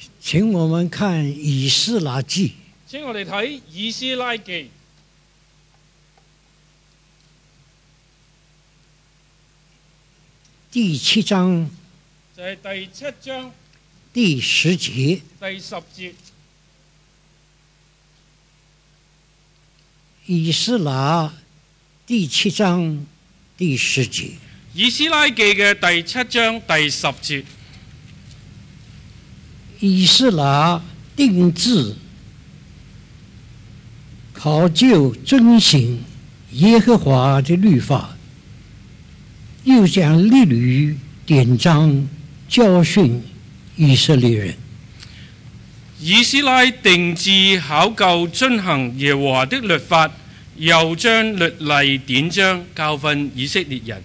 請我們看以斯拉記。 請我哋睇以斯拉記第7章， 就係第7章第10節。 第10節。 以斯拉第7章第10節。 以斯拉記嘅第7章第10節。 以斯拉定志考究遵行耶和華的律法，又將律律典章教訓以色列人。 以斯拉定志考究遵行耶和華的律法，又將律例典章教訓以色列人。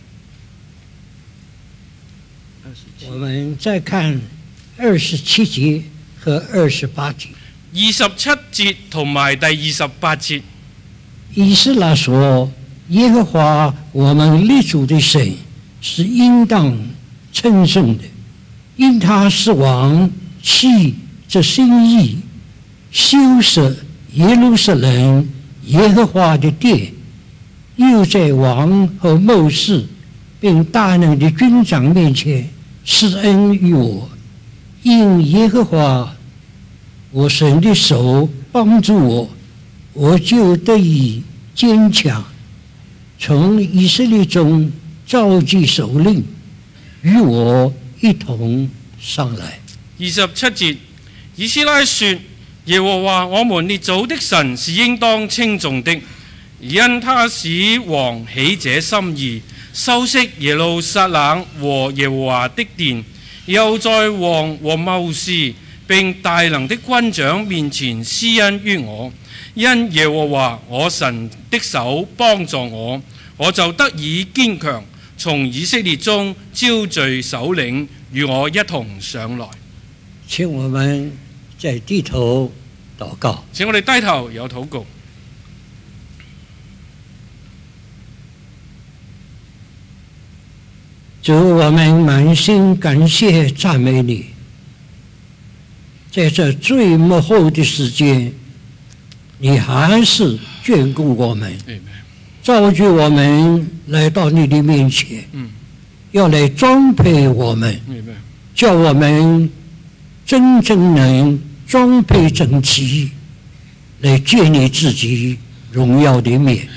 我們再看27節和28節。 27節同埋第28節。 以斯拉說：耶和華我們列祖的神是應當稱頌的，因他是王，棄這心意，修設耶路撒冷耶和華的殿，又在王和謀士並大能的軍長面前施恩於我，因耶和華我神的手幫助我，我就得以堅強。從以色列中召集首領，與我一同上來。 27節，以斯拉說：耶和華我們列祖的神是應當稱頌的，因他使王起這心意，修飾耶路撒冷和耶和華的殿，又在王和謀士並大能的軍長面前施恩於我，因耶和華我神的手幫助我，我就得以堅強，從以色列中招聚首領，與我一同上來。 請我們再低頭禱告。 請我哋低頭有禱告。 主，我們滿心感謝讚美你，在這最末後的時間，你還是眷顧我們，召集我們來到你的面前，要來裝配我們，叫我們真正能裝配整齊，來見你自己榮耀的面。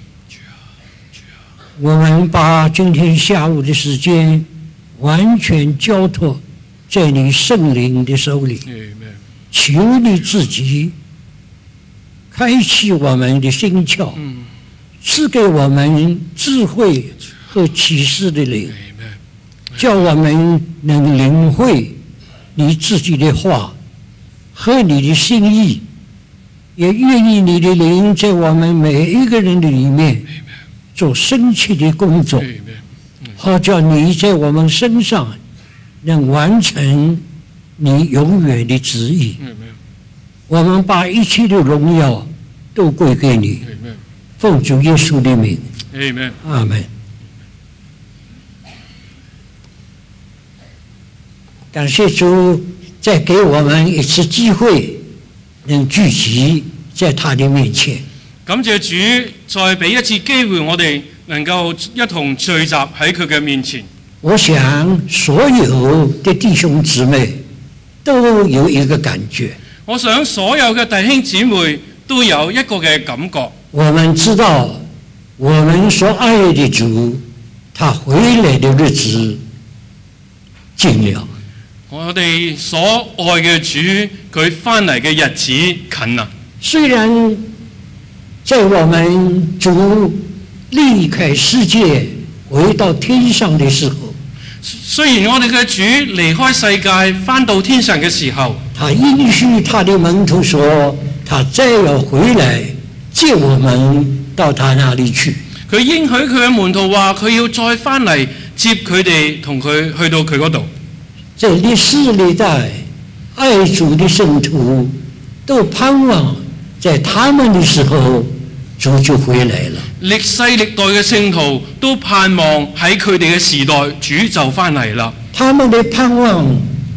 我們把今天下午的時間完全交託在你聖靈的手裡，求你自己開啟我們的心竅，賜給我們智慧和啟示的靈，叫我們能領會你自己的話和你的心意，也願意你的靈在我們每一個人的裡面做深切的工作，好叫你在我們身上能完成你永遠的旨意。我們把一切的榮耀都歸給你，奉主耶穌的名，阿們。感謝主再給我們一次機會能聚集在他的面前。 感謝主再俾一次機會我哋能夠一同聚集喺佢嘅面前。 我想所有的弟兄姊妹都有一個感覺， 我想所有嘅弟兄姊妹都有一個嘅感覺。 我們知道我們所愛的主他回來的日子近了， 我哋所愛嘅主佢翻嚟嘅日子近啦。 雖然在我們主離開世界回到天上的時候， 雖然我哋嘅主離開世界翻到天上嘅時候， 他應許他的門徒說他再要回來接我們到他那裡去。 佢應許佢嘅門徒話佢要再翻嚟接佢哋同佢去到佢嗰度。 在歷世歷代愛主的聖徒都盼望在他們的時候主就回來了。 歷世歷代嘅聖徒都盼望喺佢哋嘅時代主就翻嚟啦。 他們的盼望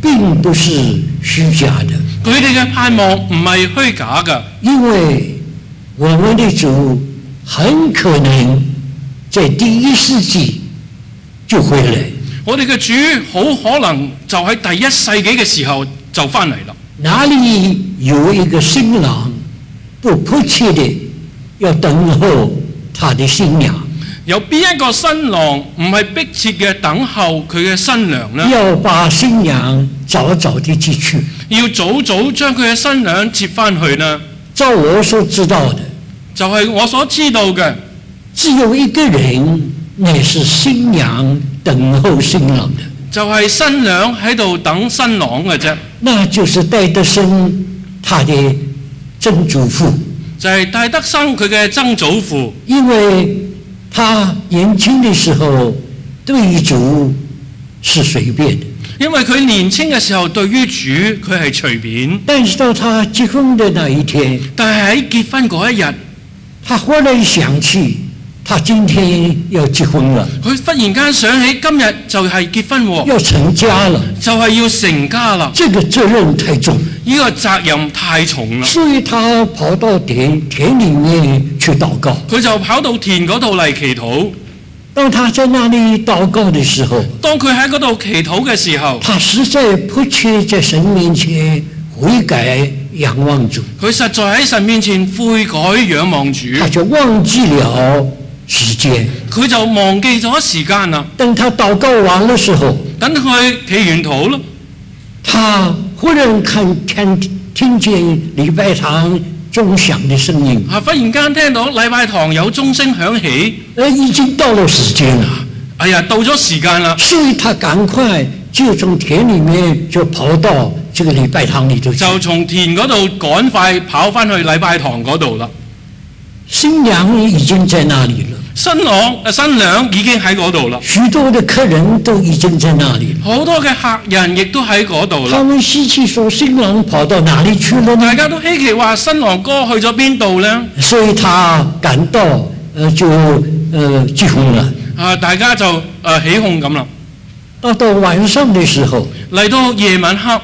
並不是虛假的。 佢哋嘅盼望唔係虛假嘅， 因為我們的主很可能在第1世紀就回來。 我哋嘅主好可能就喺第1世紀嘅時候就翻嚟啦。 哪裡有一個新郎不迫切地要等候他的新娘？ 有邊一個新郎唔係迫切嘅等候佢嘅新娘呢？ 要把新娘早早地接去， 要早早將佢嘅新娘接翻去呢？ 照我所知道的， 就係我所知道嘅， 只有一個人，那是新娘等候新郎的， 就係新娘喺度等新郎嘅啫。 那就是戴德生他的曾祖父， 就係戴德生佢嘅曾祖父， 因為他年輕的時候對主是隨便的， 因為佢年輕嘅時候對於主佢係隨便， 但是到他結婚的那一天， 但係喺結婚嗰一日， 他忽然想起他今天要結婚了， 佢忽然間想起今日就係結婚喎， 要成家了， 就係要成家啦。 這個責任太重， 呢個責任太重啦， 所以他跑到田裡面去禱告。 佢就跑到田嗰度嚟祈禱。 當他在那裡禱告的時候， 當佢喺嗰度祈禱嘅時候， 他實在迫切在神面前悔改仰望主， 佢實在喺神面前悔改仰望主， 他就忘記了時間。 佢就忘記咗時間啦。 等他禱告完的時候， 等佢祈完禱咯， 他忽然聽見禮拜堂鐘響的聲音， 忽然間聽到禮拜堂有鐘聲響起， 已經到了時間了。 哎呀，到咗時間啦， 所以他趕快就從田裡面就跑到這個禮拜堂裡頭去， 就從田嗰度趕快跑翻去禮拜堂嗰度啦。 新娘已經在那裡了， 新娘已經喺嗰度啦， 許多的客人都已經在那裡了， 好多嘅客人亦都喺嗰度啦。 他們稀奇說新郎跑到哪裡去了呢？ 大家都稀奇話新郎哥去咗邊度呢？ 所以他趕到就結婚了。 大家就起哄咁啦。 到晚上的時候， 嚟到夜晚黑，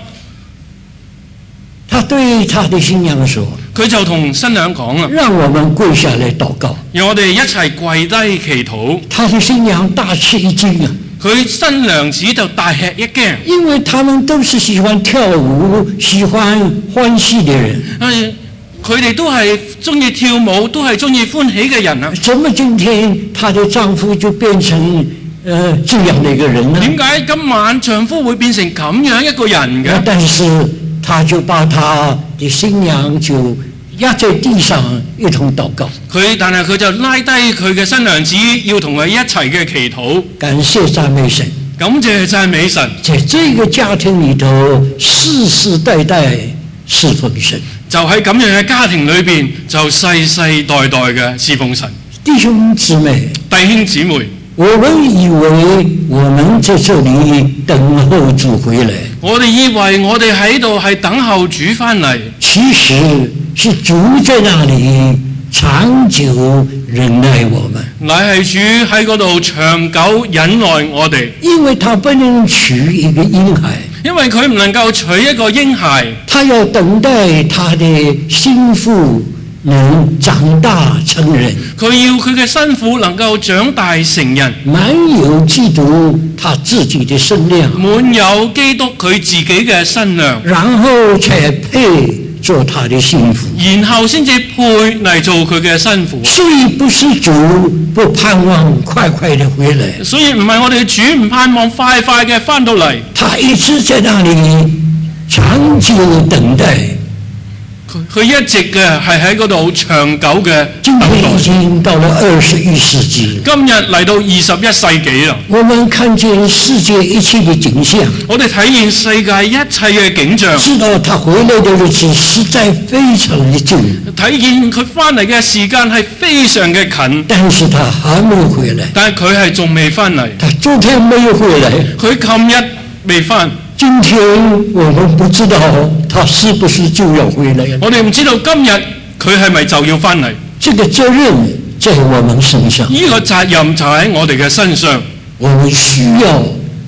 他對他的新娘說： 佢就同新娘講啦， 讓我們跪下來禱告。 讓我哋一齊跪低祈禱。 他的新娘大吃一驚啊！ 佢新娘子就大吃一驚， 因為他們都是喜歡跳舞、喜歡歡喜的人。 佢哋都係中意跳舞，都係中意歡喜嘅人啊！ 怎麼今天她的丈夫就變成這樣的一個人呢？ 點解今晚丈夫會變成咁樣一個人嘅？ 但是他就把他的新娘就壓在地上一同禱告。 但係佢就拉低佢嘅新娘子，要同佢一齊嘅祈禱， 感謝讚美神， 感謝讚美神。 在這個家庭裏頭，世世代代侍奉神。 就喺咁樣嘅家庭裏邊，就世世代代嘅侍奉神。 弟兄姊妹，我們以為我們在這裡等候主回來， 我哋以為我哋喺度係等候主翻嚟， 其實是主在那裡長久忍耐我們， 乃係主喺嗰度長久忍耐我哋， 因為他不能取一個嬰孩， 因為佢唔能夠取一個嬰孩， 他要等待他的心腹能長大成人， 佢要佢嘅新婦能夠長大成人， 滿有基督他自己的身量， 滿有基督佢自己嘅身量， 然後才配做他的新婦， 然後先至配嚟做佢嘅新婦。 所以不是主不盼望快快的回來， 所以唔係我哋主唔盼望快快嘅翻到嚟， 他一直在那裡長久等待。 佢一直嘅係喺嗰度長久嘅等待。 今天已經到了21世紀， 今日嚟到21世紀啦。 我們看見世界一切的景象， 我哋體現世界一切嘅景象， 知道他回來的日子實在非常的近， 體現佢翻嚟嘅時間係非常嘅近， 但是他還沒有回來， 但係佢係仲未翻嚟。 他昨天沒有回來， 佢琴日未翻。 今天我們不知道他是不是就要回來， 我哋唔知道今日佢係咪就要翻嚟。 這個責任在我們身上， 呢個責任就喺我哋嘅身上。 我們需要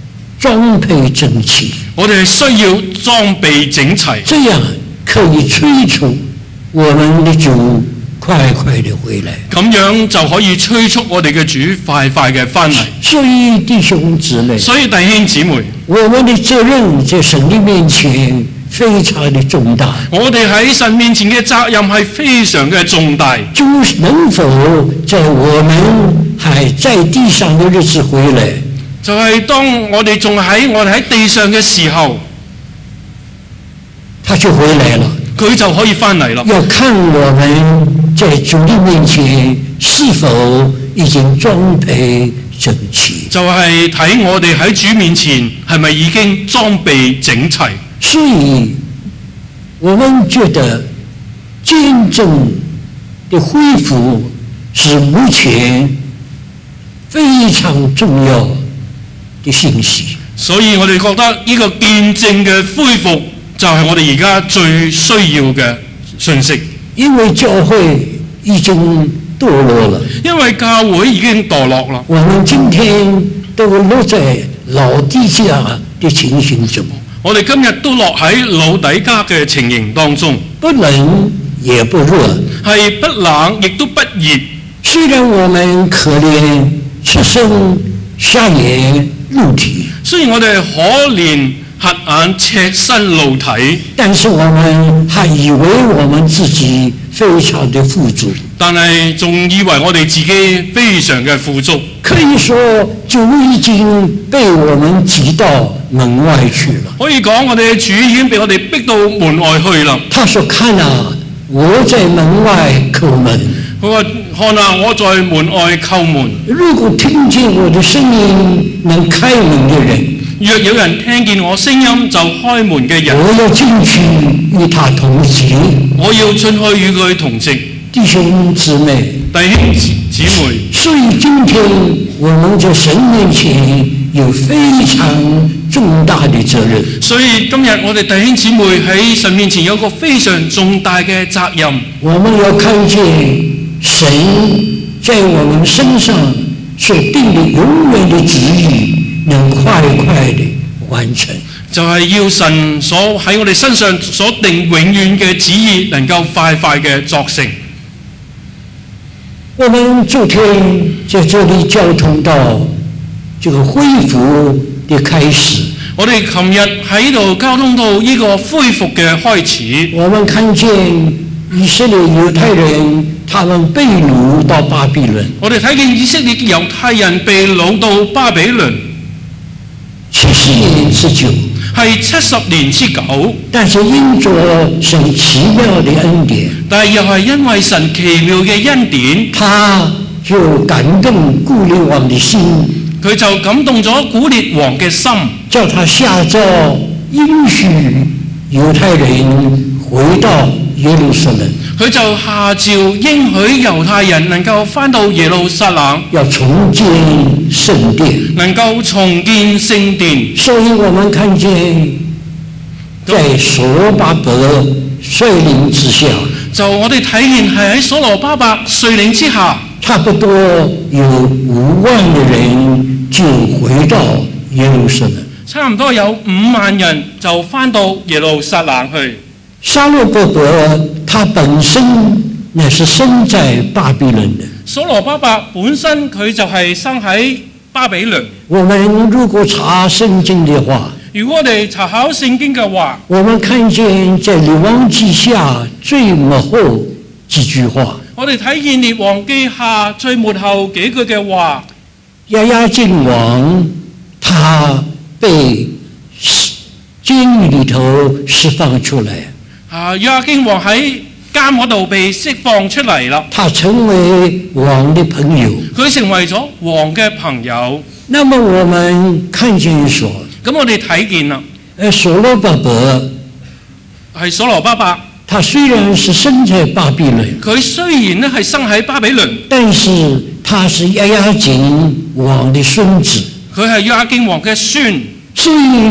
裝配整齊， 我哋需要裝備整齊， 這樣可以催促我們的主快快地回來。 咁樣就可以催促我哋嘅主快快嘅翻嚟。 所以弟兄姊妹， 所以弟兄姊妹， 我們的責任在神的面前非常的重大。 我哋喺神面前嘅責任係非常嘅重大。 主能否在我們還在地上的日子回來？ 就係當我哋仲喺地上嘅時候， 他就回來了， 佢就可以翻嚟啦。 要看我們在主的面前是否已經裝備整齊， 就係睇我哋喺主面前係咪已經裝備整齊。 所以我們覺得見證的恢復是目前非常重要的信息。 所以我哋覺得呢個見證嘅恢復就係我哋而家最需要嘅信息。 因為教會已經墮落了， 因為教會已經墮落啦。 我們今天都落在老底嘉的情形中， 我哋今日都落喺老底嘉嘅情形當中， 不冷也不熱， 係不冷亦都不熱。 雖然我們可憐赤身瞎眼露體， 雖然我哋可憐瞎眼赤身露體， 但是我們還以為我們自己非常的富足， 但係仲以為我哋自己非常嘅富足。 可以說主已經被我們擠到門外去了。 可以講我哋嘅主已經被我哋逼到門外去啦。 他說：看啊，我在門外叩門。 佢話：看啊，我在門外叩門。 如果聽見我的聲音能開門的人， 若有人聽見我聲音就開門嘅人， 我要進去與他同席。 我要進去與佢同席。 弟兄姊妹， 弟兄姊妹， 所以今天我們在神面前有非常重大的責任。 所以今日我哋弟兄姊妹喺神面前有個非常重大嘅責任。 我們要看見神在我們身上所定的永遠的旨意能快快地完成， 就係要神所喺我哋身上所定永遠嘅旨意能夠快快嘅作成。 我們昨天在這裡交通到這個恢復的開始， 我哋琴日喺度交通到呢個恢復嘅開始， 我們看見以色列猶太人他們被擄到巴比倫， 我哋睇見以色列猶太人被擄到巴比倫 70年之久， 係70年之久， 但是因着神奇妙的恩典， 但係又係因為神奇妙嘅恩典， 他就感動古列王的心， 佢就感動咗古列王嘅心， 叫他下詔應許猶太人回到耶路撒冷， 佢就下詔應許猶太人能夠返到耶路撒冷， 要重建聖殿， 能夠重建聖殿。 所以我們看見在所羅巴伯率領之下， 就我哋睇見係喺所羅巴伯率領之下， 差不多有5萬的人就回到耶路撒冷。 差唔多有5萬人就返到耶路撒冷去。 撒羅巴伯他本身乃是生在巴比倫的。 所羅巴伯本身佢就係生喺巴比倫。 我們如果查聖經的話， 如果我哋查考聖經嘅話， 我們看見在列王記下最末後幾句話， 我哋睇見列王記下最末後幾句嘅話， 亞雅敬王他被監獄裏頭釋放出來。 亞雅敬王喺監嗰度被釋放出嚟啦， 他成為王的朋友， 佢成為咗王嘅朋友。 那麼我們看見說， 咁我哋睇見啦， 所羅巴伯係所羅巴伯， 他雖然是生在巴比倫， 佢雖然咧係生喺巴比倫， 但是他是亞雅敬王的孫子， 佢係亞雅敬王嘅孫， 所以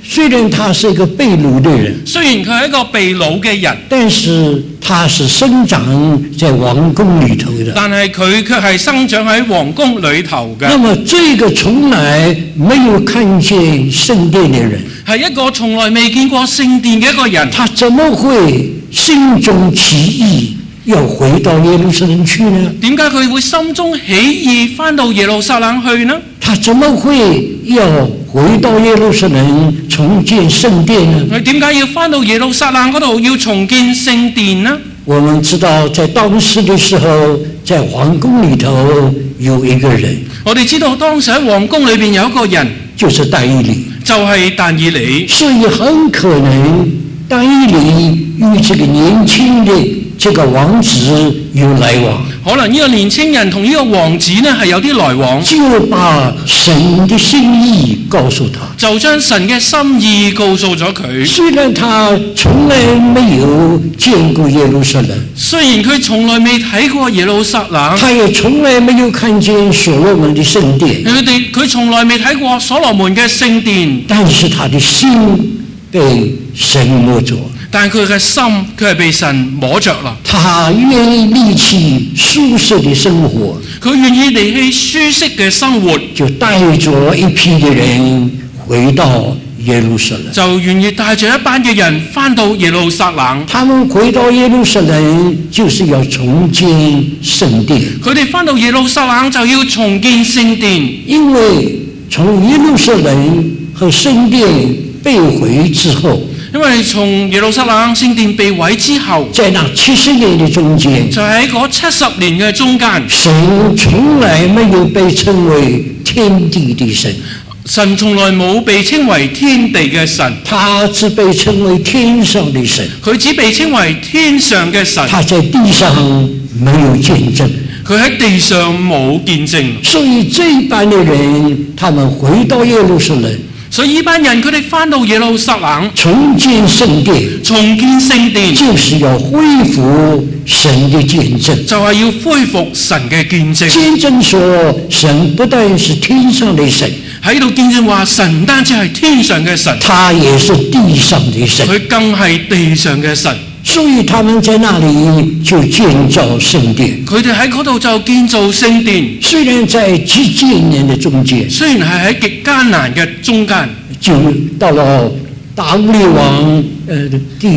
虽然他是一個被擄的人， 雖然佢係一個被擄嘅人， 但是他是生長在王宮裏頭的。 但係佢卻係生長喺皇宮裏頭嘅。 那麼這個從來沒有看見聖殿的人， 係一個從來未見過聖殿嘅一個人， 他怎麼會心中起意要回到耶路撒冷去呢？ 點解佢會心中起意返到耶路撒冷去呢？ 他怎麼會要回到耶路撒冷重建聖殿呢？ 佢點解要返到耶路撒冷嗰度要重建聖殿呢？ 我們知道在當時的時候，在皇宮裏頭有一個人， 我哋知道當時喺皇宮裏邊有一個人， 就是但以理， 就係但以理。 所以很可能但以理與這個年輕的這個王子有來往， 可能呢個年青人同呢個王子呢係有啲來往， 就把神的心意告訴他， 就將神嘅心意告訴咗佢。 雖然他從來沒有見過耶路撒冷， 雖然佢從來未睇過耶路撒冷， 他也從來沒有看見所羅門的聖殿， 佢從來未睇過所羅門嘅聖殿， 但是他的心被神摸着， 但佢嘅心佢係被神摸着啦。 他願意離棄舒適的生活， 佢願意離棄舒適嘅生活， 就帶着一批的人回到耶路撒冷， 就願意帶着一班嘅人返到耶路撒冷。 他們回到耶路撒冷就是要重建聖殿， 佢哋返到耶路撒冷就要重建聖殿， 因為從耶路撒冷和聖殿被毀之後， 因為從耶路撒冷聖殿被毀之後， 在那70年的中間， 就喺嗰70年嘅中間， 神從來沒有被稱為天地的神， 神從來冇被稱為天地嘅神， 他只被稱為天上的神， 佢只被稱為天上嘅神。 他在地上沒有見證， 佢喺地上冇見證， 所以這班的人，他們回到耶路撒冷， 所以呢班人佢哋返到耶路撒冷重建聖殿， 重建聖殿， 就是要恢復神的見證， 就係要恢復神嘅見證。 見證說神不但是天上的神， 喺度見證話神唔單止係天上嘅神， 他也是地上的神， 佢更係地上嘅神。 所以他們在那裡就建造聖殿， 佢哋喺嗰度就建造聖殿， 雖然在極艱難的中間， 雖然係喺極艱難嘅中間， 就到了大烏利王第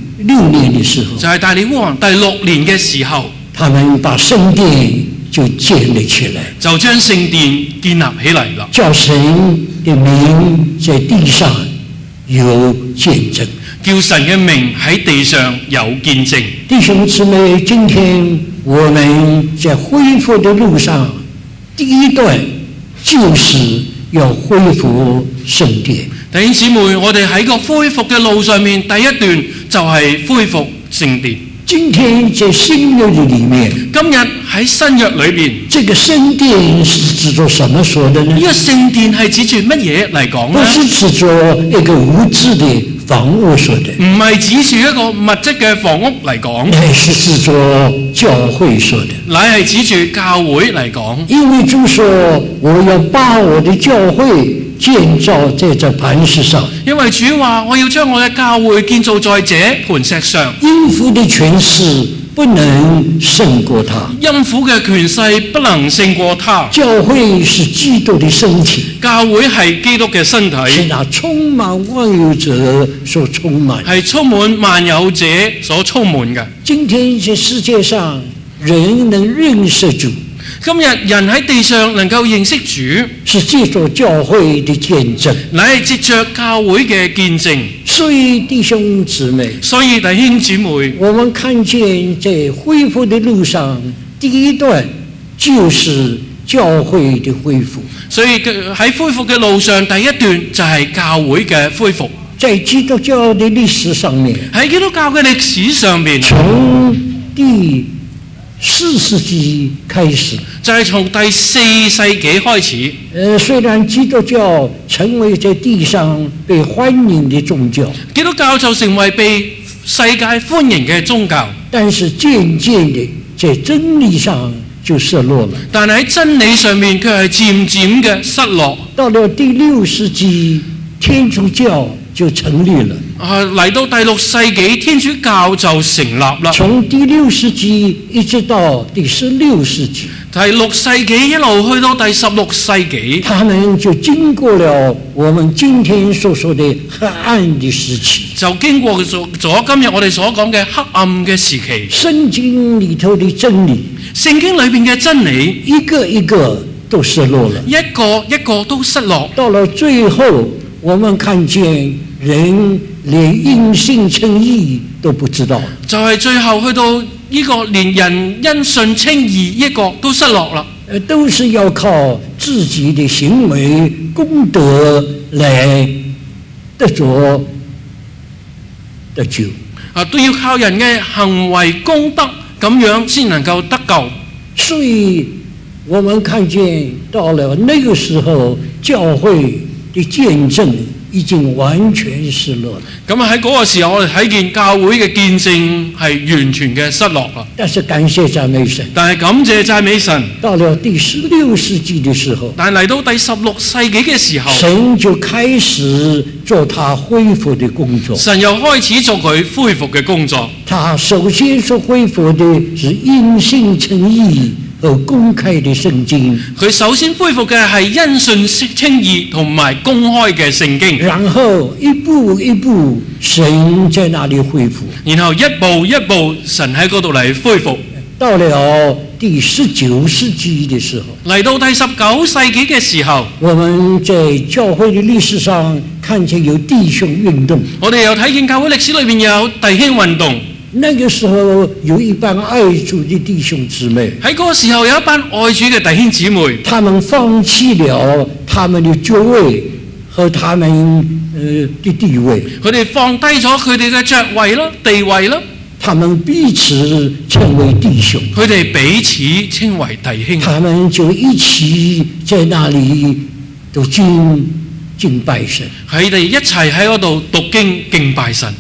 6年的時候， 就係大利烏王第6年嘅時候， 他們把聖殿就建立起來， 就將聖殿建立起嚟啦， 叫神的名在地上有見證， 叫神嘅名喺地上有見證。 弟兄姊妹，今天我們在恢復的路上，第一段就是要恢復聖殿。 弟兄姊妹，我哋喺個恢復嘅路上面，第一段就係恢復聖殿。 今天在新約的裡面， 今日喺新約裏邊， 這個聖殿是指着什麼說的呢？ 呢個聖殿係指住乜嘢嚟講呢？ 不是指着一個物質的房屋說的， 唔係指住一個物質嘅房屋嚟講， 乃是指着教會說的， 乃係指住教會嚟講。 因為主說我要把我的教會建造在這磐石上， 因為主話我要將我嘅教會建造在這磐石上， 陰府的權勢不能勝過他， 陰府嘅權勢不能勝過他。 教會是基督的身體， 教會係基督嘅身體， 是那充滿萬有者所充滿， 係充滿萬有者所充滿嘅。 今天在世界上人能認識主， 今日人喺地上能夠認識主， 是借助教會的見證， 乃係藉着教會嘅見證。 所以弟兄姊妹， 所以弟兄姊妹， 我們看見在恢復的路上，第一段就是教會的恢復。 所以喺恢復嘅路上，第一段就係教會嘅恢復。 在基督教的歷史上面， 喺基督教嘅歷史上面， 從第4世紀開始， 就係從第4世紀開始。 雖然基督教成為在地上被歡迎的宗教， 基督教就成為被世界歡迎嘅宗教， 但是漸漸的在真理上就失落了。 但係喺真理上面卻係漸漸嘅失落。 到了第6世紀，天主教就成立了。 嚟到第6世紀，天主教就成立啦。 從第6世紀一直到第16世紀， 第6世紀一路去到第16世紀， 他們就經過了我們今天所說的黑暗的時期， 就經過咗今日我哋所講嘅黑暗嘅時期。 聖經裏頭的真理， 聖經裏邊嘅真理， 一個一個都失落了， 一個一個都失落。 到了最後，我們看見人連因信稱義都不知道， 就係最後去到呢個連人因信稱義一個都失落啦， 都是要靠自己的行為功德來得着得救。 都要靠人嘅行為功德咁樣先能夠得救。 所以我們看見到了那個時候，教會的見證已經完全失落了。 咁喺嗰個時候，我哋睇見教會嘅見證係完全嘅失落啦。 但是感謝讚美神， 但係感謝讚美神， 到了第16世紀的時候， 但係嚟到第16世紀嘅時候， 神就開始做他恢復的工作。 神又開始做佢恢復嘅工作。 他首先所恢復的是因信稱義和公開的聖經， 佢首先恢復嘅係因信稱義同埋公開嘅聖經， 然後一步一步神在那裡恢復， 然後一步一步神喺嗰度嚟恢復。 到了第19世紀的時候， 嚟到第19世紀嘅時候， 我們在教會的歷史上看見有弟兄運動， 我哋又睇見教會歷史裏面有弟兄運動。 那個時候有一班愛主的弟兄姊妹， 喺嗰個時候有一班愛主嘅弟兄姊妹， 他們放棄了他們的爵位和他們的地位， 佢哋放低咗佢哋嘅爵位啦、地位啦， 他們彼此稱為弟兄， 佢哋彼此稱為弟兄， 他們就一起在那裡讀經敬拜神， 佢哋一齊喺嗰度讀經敬拜神。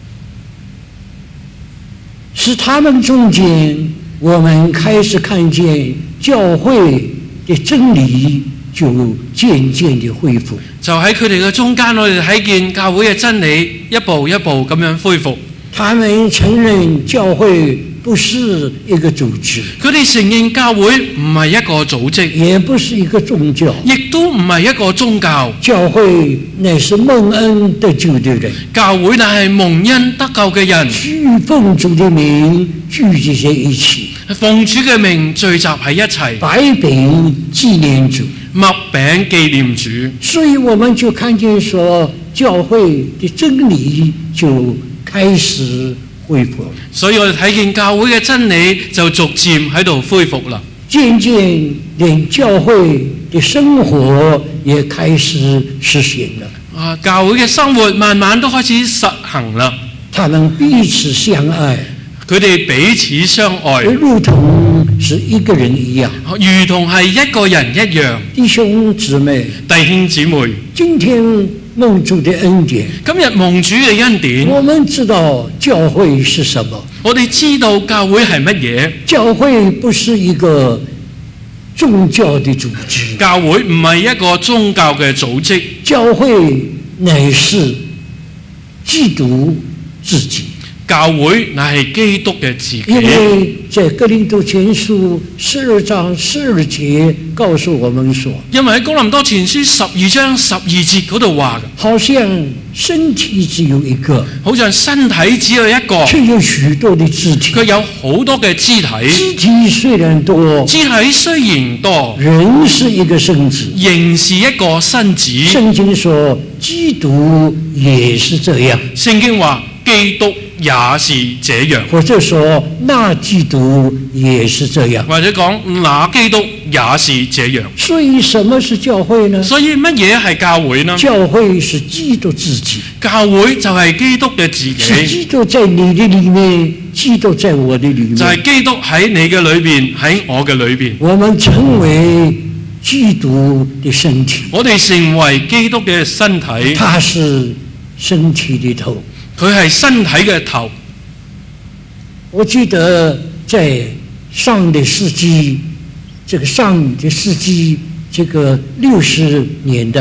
是他們中間，我們開始看見教會的真理就漸漸地恢復。 就喺佢哋嘅中間，我哋睇見教會嘅真理一步一步咁樣恢復。 他們承認教會不是一個組織， 佢哋承認教會唔係一個組織， 也不是一個宗教， 亦都唔係一個宗教。 教會乃是蒙恩得救的人， 教會乃係蒙恩得救嘅人， 聚奉主的名聚集在一起， 奉主嘅名聚集喺一齊， 擺餅紀念主， 擘餅紀念主。 所以我們就看見說，教會的真理就開始恢復， 所以我哋睇見教會嘅真理就逐漸喺度恢復啦。 漸漸連教會的生活也開始實行了。 教會嘅生活慢慢都開始實行啦。 他們彼此相愛， 佢哋彼此相愛， 如同是一個人一樣， 如同係一個人一樣。 弟兄姊妹， 弟兄姊妹， 今天蒙主的恩典， 今日蒙主嘅恩典， 我們知道教會是什麼。 我哋知道教會係乜嘢？ 教會不是一個宗教的組織， 教會唔係一個宗教嘅組織， 教會乃是基督自己。 教會乃係基督嘅自己。 因為在哥林多前書12章12節告訴我們說， 因為喺哥林多前書12章12節嗰度話嘅， 好像身體只有一個， 好像身體只有一個， 卻有許多的肢體。 佢有好多嘅肢體， 肢體雖然多， 肢體雖然多， 人是一個身子， 仍是一個身子。 聖經說基督也是這樣， 聖經話基督也是這樣， 或者說那基督也是這樣， 或者講那基督也是這樣。 所以什麼是教會呢？ 所以乜嘢係教會呢？ 教會是基督自己， 教會就係基督嘅自己， 是基督在你的裏面，基督在我的裏面， 就係基督喺你嘅裏邊，喺我嘅裏邊。 我們成為基督的身體， 我哋成為基督嘅身體， 他是身體的頭， 佢係身體嘅頭。 我記得在上個世紀這個60年代，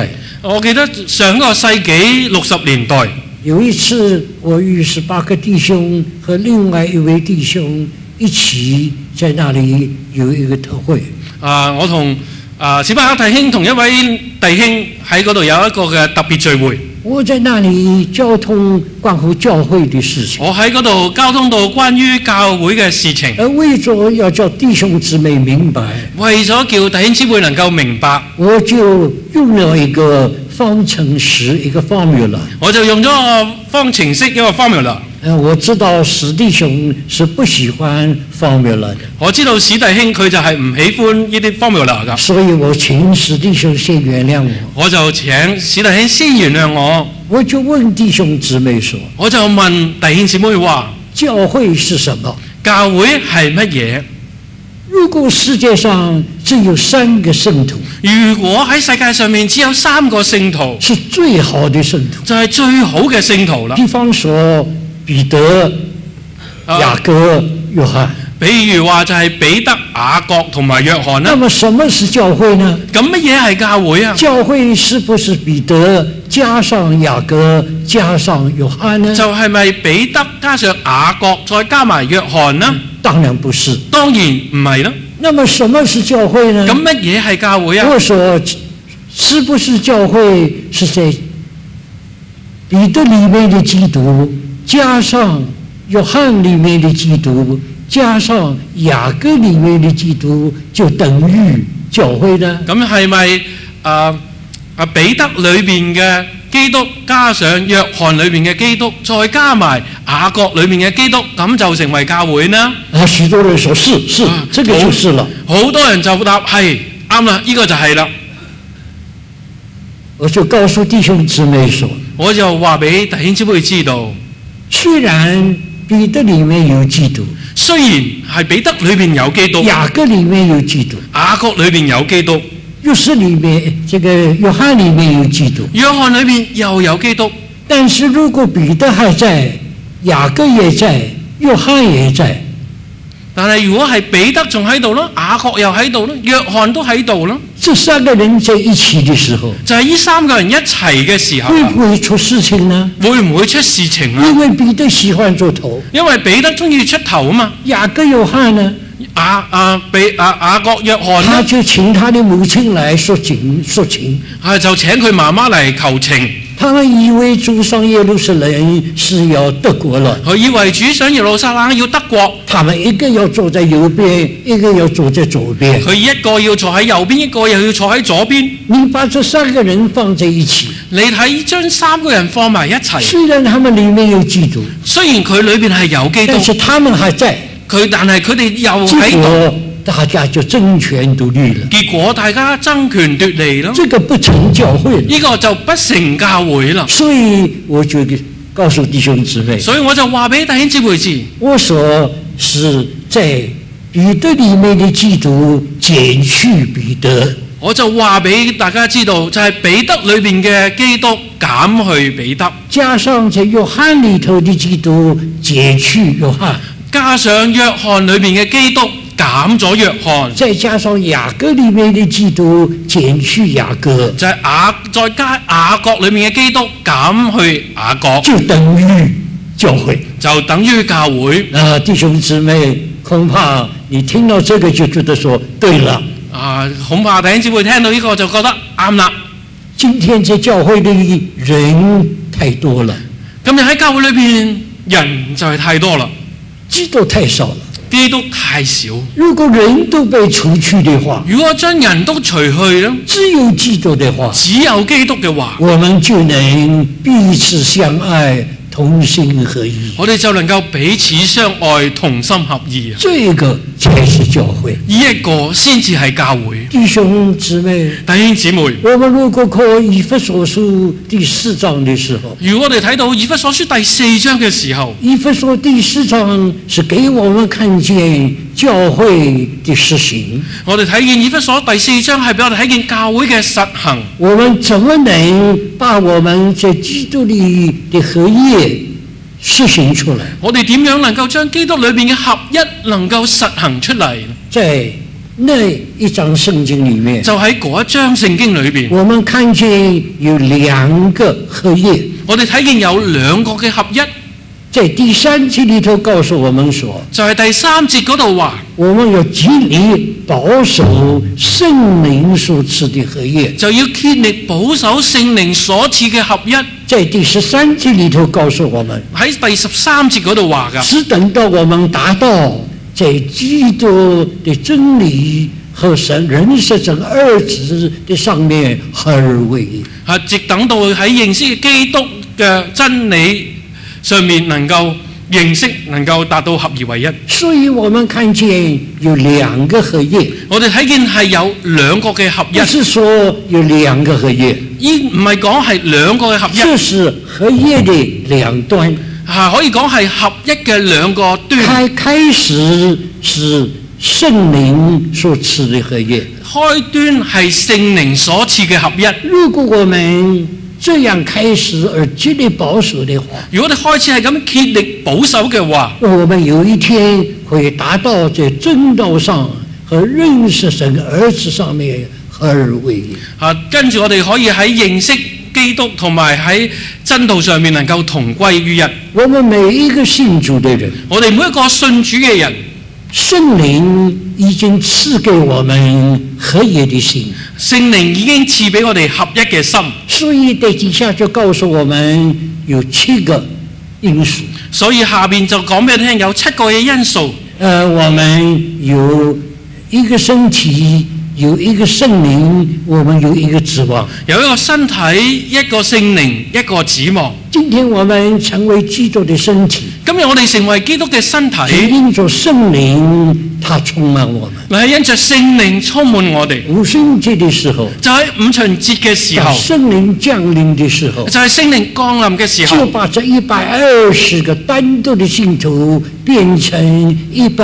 我記得上個世紀60年代， 有一次我與18個弟兄和另外一位弟兄一起在那裡有一個特會。 我同18個弟兄同一位弟兄喺嗰度有一個嘅特別聚會。 我在那裡交通關乎教會的事情。 我喺嗰度交通到關於教會嘅事情。 而為咗要叫弟兄姊妹明白， 為咗叫弟兄姊妹能夠明白， 我就用了一個方程式，一個 formula。我就用咗個方程式，一個 formula。我知道史弟兄是不喜歡 formula 的。 我知道史弟兄佢就係唔喜歡呢啲 formula 㗎。 所以我請史弟兄先原諒我。 我就請史弟兄先原諒我。 我就問弟兄姊妹說， 我就問弟兄姊妹話： 教會是什麼？ 教會係乜嘢？ 如果世界上只有3個聖徒， 如果喺世界上面只有3個聖徒， 是最好的聖徒， 就係最好嘅聖徒啦。 比方說彼得、雅各、約翰。 比如話就係彼得、雅各同埋約翰啦。 那麼什麼是教會呢？ 咁乜嘢係教會啊？ 教會是不是彼得加上雅各加上約翰呢？ 就係咪彼得加上雅各再加埋約翰呢？ 當然不是， 當然唔係啦。 那麼什麼是教會呢？ 咁乜嘢係教會啊？ 我說是不是教會是在彼得裡面的基督加上約翰裡面的基督加上雅各裡面的基督就等於教會呢？ 咁係咪彼得裏邊嘅基督加上約翰裏邊嘅基督再加埋雅各裏面嘅基督，咁就成為教會呢？ 許多人說是，這個就是了。 好多人就答係啱啦，呢個就係啦。 我就告訴弟兄姊妹說， 我就話俾弟兄姊妹知道， 雖然彼得裡面有基督， 雖然係彼得裏邊有基督， 雅各裡面有基督， 雅各裏邊有基督， 約翰裡面有基督， 約翰裏邊又有基督。 但是如果彼得還在，雅各也在，約翰也在， 但係如果係彼得仲喺度咯，雅各又喺度咯，約翰都喺度咯， 這3個人在一起的時候， 就係呢3個人一齊嘅時候， 會不會出事情呢？ 會唔會出事情啊？ 因為彼得喜歡做頭， 因為彼得中意出頭啊嘛。 雅各約翰呢？ 雅各約翰呢， 他就請他的母親來說情， 就請佢媽媽嚟求情。 他們以為主上耶路撒冷是要得國了， 佢以為主上耶路撒冷要得國， 他們一個要坐在右邊，一個要坐在左邊。 佢一個要坐喺右邊，一個又要坐喺左邊。 你把這3個人放在一起， 你睇將3個人放埋一齊， 雖然他們裡面有基督， 雖然佢裏邊係有基督， 但是他們還在。 但係佢哋又喺度， 大家就爭權奪利了。 結果大家爭權奪利咯。 這個不成教會， 呢個就不成教會啦。 所以我就告訴弟兄姊妹， 所以我就話俾弟兄姊妹知， 我說是在彼得裡面的基督減去彼得。 我就話俾大家知道，就係彼得裏邊嘅基督減去彼得， 加上在約翰裡頭的基督減去約翰， 加上約翰裏邊嘅基督減咗約翰， 再加上雅各裡面的基督減去雅各， 就係再加雅各裏面嘅基督減去雅各， 就等於教會， 就等於教會。 弟兄姊妹，恐怕你聽到這個就覺得說對了。 恐怕弟兄姊妹聽到呢個就覺得啱啦。 今天在教會裡人太多了， 今日喺教會裏邊人就係太多啦， 基督太少了， 基督太少。 如果人都被除去的話， 如果將人都除去咧， 只有基督的話， 只有基督嘅話， 我們就能彼此相愛，同心合意。 我哋就能夠彼此相愛，同心合意啊！ 這個才是教會， 呢一個先至係教會。 弟兄姊妹，我們如果看以弗所書第4章的時候， 如果我哋睇到以弗所書第4章嘅時候， 以弗所第4章是給我們看見教會的實行。 我哋睇見以弗所第4章係俾我哋睇見教會嘅實行。 我們怎麼能把我們在基督裡的合一實行出來？ 我哋點樣能夠將基督裏邊嘅合一能夠實行出嚟？ 在那一章聖經裏面， 就喺嗰一章聖經裏邊， 我們看見有兩個合一。 我哋睇見有兩個嘅合一。 在第三節裏頭告訴我們說， 就係第三節嗰度話， 我們要竭力保守聖靈所賜的合一， 就要竭力保守聖靈所賜嘅合一。 在第13節裏頭告訴我們， 喺第13節嗰度話㗎， 只等到我們達到在基督的真理和人是神二子的上面合而為一， 直等到喺認識基督嘅真理上面能夠認識，能夠達到合而為一。 所以我們看見有兩個合一， 我哋睇見係有兩個嘅合一， 不是說有兩個合一， 唔係講係兩個嘅合一， 這是合一的兩端， 可以講係合一嘅兩個端。 開始是聖靈所賜的合一， 開端係聖靈所賜嘅合一。 如果我們這樣開始而竭力保守的話， 如果我哋開始係咁竭力保守嘅話， 我們有一天會達到在真道上和認識神兒子上面合而為一。 跟住我哋可以喺認識基督同埋喺真道上面能夠同歸於一。 我們每一個信主的人， 我哋每一個信主嘅人， 聖靈已經賜給我們合一的心， 聖靈已經賜俾我哋合一嘅心。 所以在底下就告訴我們有7個因素。 所以下邊就講俾你聽有7個嘅因素。 我們有一個身體，有一個聖靈，我們有一個指望。 有一個身體，一個聖靈，一個指望。 今天我們成為基督的身體， 今日我哋成為基督嘅身體， 因着聖靈，他充滿我們。 係因着聖靈充滿我哋。 五旬節的時候， 就喺五旬節嘅時候， 聖靈降臨的時候， 就係聖靈降臨嘅時候， 就把這120個單獨的信徒變成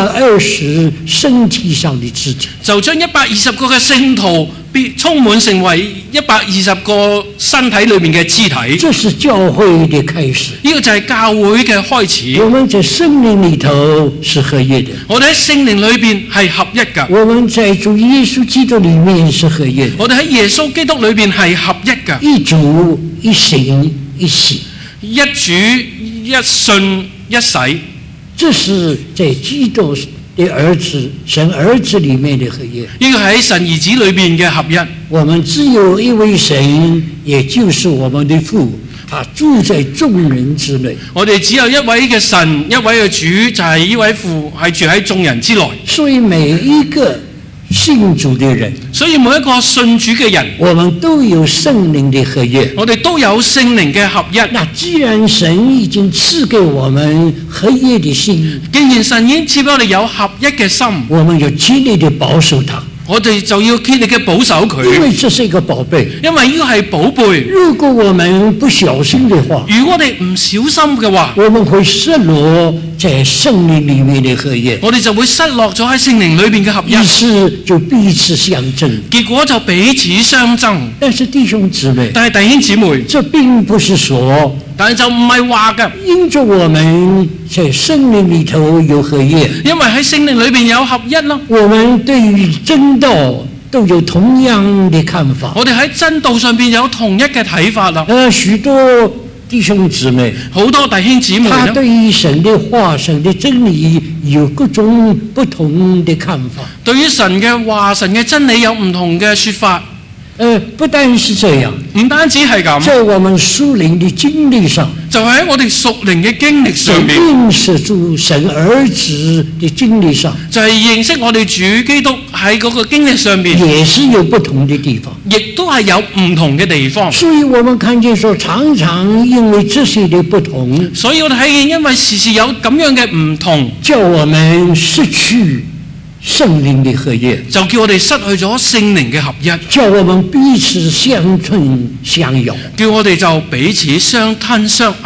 120身體上的肢體， 就將120個嘅聖徒充滿成為120個身體裏面嘅肢體。 這是教會的開始， 呢個就係教會嘅開始。 我們在聖靈裏頭是合一的， 我哋喺聖靈裏邊係合一㗎。 我們在主耶穌基督裏面是合一的， 我哋喺耶穌基督裏邊係合一㗎。 一主一信一洗， 一主一信一洗， 這是在基督的兒子神兒子裏面的合一。 呢個喺神兒子裏邊嘅合一。 我們只有一位神，也就是我們的父，他住在眾人之內。 我哋只有一位嘅神，一位嘅主，就係呢位父，係住喺眾人之內。 所以每一個信主的人， 所以每一個信主嘅人， 我們都有聖靈的合一。 我哋都有聖靈嘅合一。 那既然神已經賜給我們合一的心， 既然神已經賜俾我哋有合一嘅心， 我們要竭力地保守它。 我哋就要竭力嘅保守佢， 因為這是一個寶貝。 因為呢個係寶貝。 如果我們不小心的話， 如果我哋唔小心嘅話， 我們會失落在聖靈裏面的合一， 我哋就會失落咗喺聖靈裏邊嘅合一， 於是就彼此相爭， 結果就彼此相爭。 但是弟兄姊妹， 但係弟兄姊妹， 這並不是說， 但係就唔係話嘅， 因着我們在聖靈裏頭有合一， 因為喺聖靈裏邊有合一咯。 我們對於真道都有同樣的看法。 我哋喺真道上邊有同一嘅睇法啦。 許多弟兄姊妹， 好多弟兄姊妹， 他對於神的話、神的真理有各種不同的看法。 對於神嘅話、神嘅真理有唔同嘅說法。 不單是這樣， 唔單止係咁， 在我們屬靈的經歷上， 就喺我哋屬靈嘅經歷上面， 認識主神兒子的經歷上， 就係認識我哋主基督喺嗰個經歷上面， 也是有不同的地方， 亦都係有唔同嘅地方。 所以我們看見說，常常因為這些的不同， 所以我哋睇見因為時時有咁樣嘅唔同， 叫我們失去聖靈的合一， 就叫我哋失去咗聖靈嘅合一， 叫我們彼此相吞相咬， 叫我哋就彼此相吞相咬。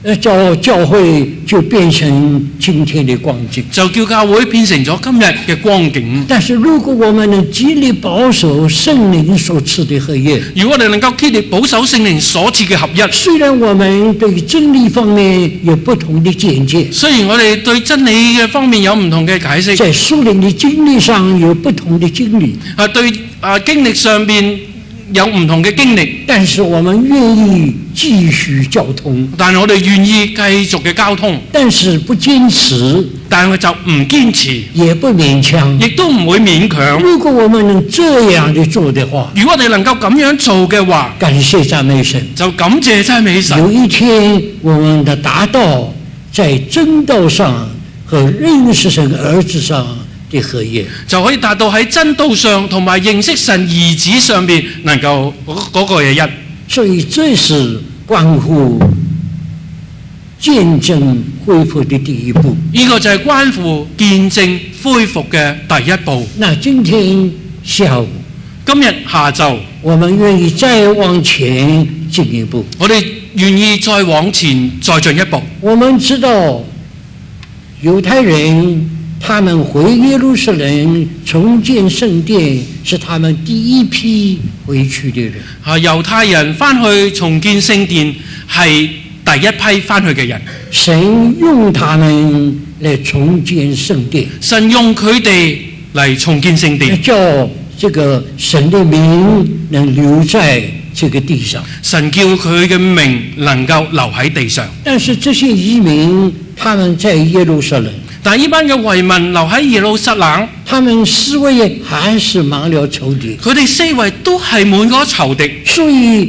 教會就變成今天的光景， 就叫教會變成咗今日嘅光景。 但是如果我們能極力保守聖靈所賜的合一， 如果我哋能夠竭力保守聖靈所賜嘅合一， 雖然我們對真理方面有不同的見解， 雖然我哋對真理嘅方面有唔同嘅解釋， 在屬靈的經歷上有不同的經歷， 對經歷上邊有唔同嘅經歷， 但是我們願意繼續交通， 但係我哋願意繼續嘅交通， 但是不堅持， 但係我就唔堅持， 也不勉強， 亦都唔會勉強。 如果我們能這樣的做的話， 如果我哋能夠咁樣做嘅話， 感謝讚美神， 就感謝讚美神。 有一天我們的達到在真道上和認識神兒子上的合一， 就可以達到喺真道上同埋認識神兒子上邊能夠嗰個嘅一。 所以這是關乎見證恢復的第一步。 呢個就係關乎見證恢復嘅第一步。 那今天下午， 今日下晝， 我們願意再往前進一步。 我哋願意再往前再進一步。 我們知道猶太人他們回耶路撒冷重建聖殿是他們第一批回去的人。 猶太人翻去重建聖殿係第一批翻去嘅人。 神用他們來重建聖殿， 神用佢哋嚟重建聖殿， 叫這個神的名能留在這個地上。 神叫佢嘅名能夠留喺地上。 但是這些移民他們在耶路撒冷， 但呢班嘅遺民留喺耶路撒冷， 他們思維還是滿了仇敵， 佢哋四圍都係滿嗰仇敵， 所以